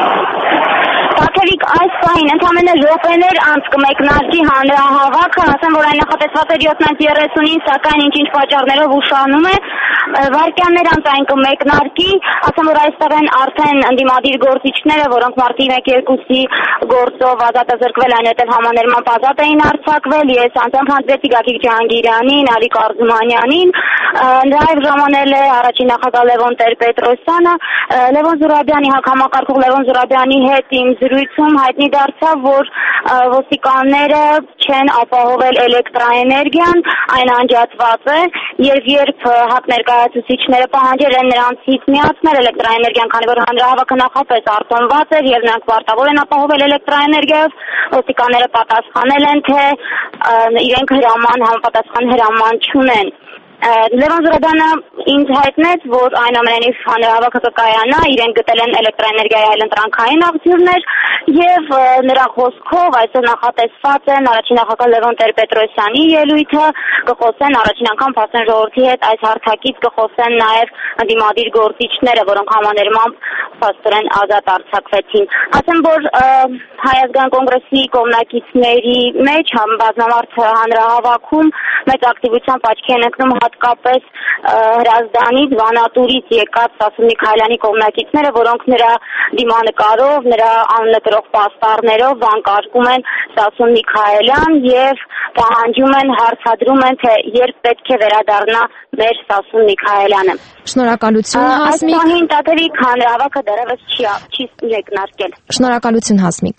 Տաթևիկ, այս պահին ընդամենը րոպեներ անց կմեկնարկի հանրահավաքը, ասեմ, որ այն նախատեսված էր յոթ երեսունին, սակայն ինչ-ինչ պատճառներով ուշանում է, վայրկյաններ անց այն կմեկնարկի, ասեմ, որ այստեղ են արդեն ընդդիմադիր գործիչները, որոնք մարտի մեկ երկուսի գործով ազատ զրկվել, այնուհետև համաներմամբ ազատ էին արձակվել, ես անձամբ հանդիպեցի Գագիկ Ջհանգիրյանին, Ալիկ Արզումանյանին, նաև ժամանել է առաջին նախագահ Լևոն Տեր-Պետրոսյանը, Լևոն Զուրաբյանի, հակամակարգող Լևոն Զուրաբյանի հետ իմ զրույցում հայտնի դարձավ, որ ոստիկանները չեն ապահովել էլեկտրաէներգիան, այն անջատված է, եւ երբ հակ ներկայացուցիչները պահանջել են նրանցից միացնել էլեկտրաէներգիան, քանի որ հանրահավաքը նախապես արտոնված էր եւ նրանք պարտավոր են ապահովել էլեկտրաէներգիայով, ոստիկանները պատասխանել են, թե իրենք հրաման, համապատասխան հրաման չունեն։ Լևոն Զուրաբյանը ինձ հայտնեց, որ այնուամենայնիվ հանրահավաքը կկայանա, իրենք գտել են էլեկտրաէներգիայի այլընտրանքային աղբյուրներ եւ նրա խոսքով այսօր նախատեսված են առաջին նախագահ Լևոն Տեր-Պետրոսյանի ելույթը, կխոսեն առաջին անգամ Փաստորեն ժողովրդի հետ այս հարթակից կխոսեն նաեւ ընդդիմադիր գործիչները, որոնք համաներմամբ փաստորեն ազատ արձակվեցին։ Ասեմ, որ Հայ ազգային կոնգրեսի կողմնակիցների մեջ բազմամարդ հանրահավաքում մեծ ակտիվությամբ աչքի են ընկնում հատկապես Հրազդանից, Վանատուրից եկած Սասուն Միքայելյանի կողմնակիցները, որոնք նրա դիմանկարով, նրա անունը կրող պաստառներով վանկարկում են Սասուն Միքայելյան եւ պահանջում են, հարցադրում են, թե երբ պետք է վերադառնա մեր Սասուն Միքայելյանը։ Շնորհակալություն, Հասմիկ։ Այս պահին Տաթևիկ հանրահավաքը դեռևս չի չի մեկնարկել։ Շնորհակալություն, Հասմիկ։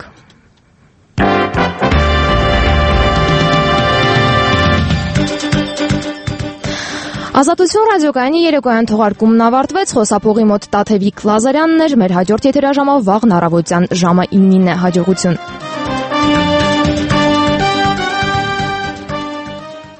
Ազատություն ռադիոկայանի երեկոյան թողարկումն ավարտվեց, խոսափողի մոտ Տաթևիկ Լազարյանն էր, մեր հաջորդ եթերաժամով վաղն առավոտյան ժամը իննին է, հաջողություն։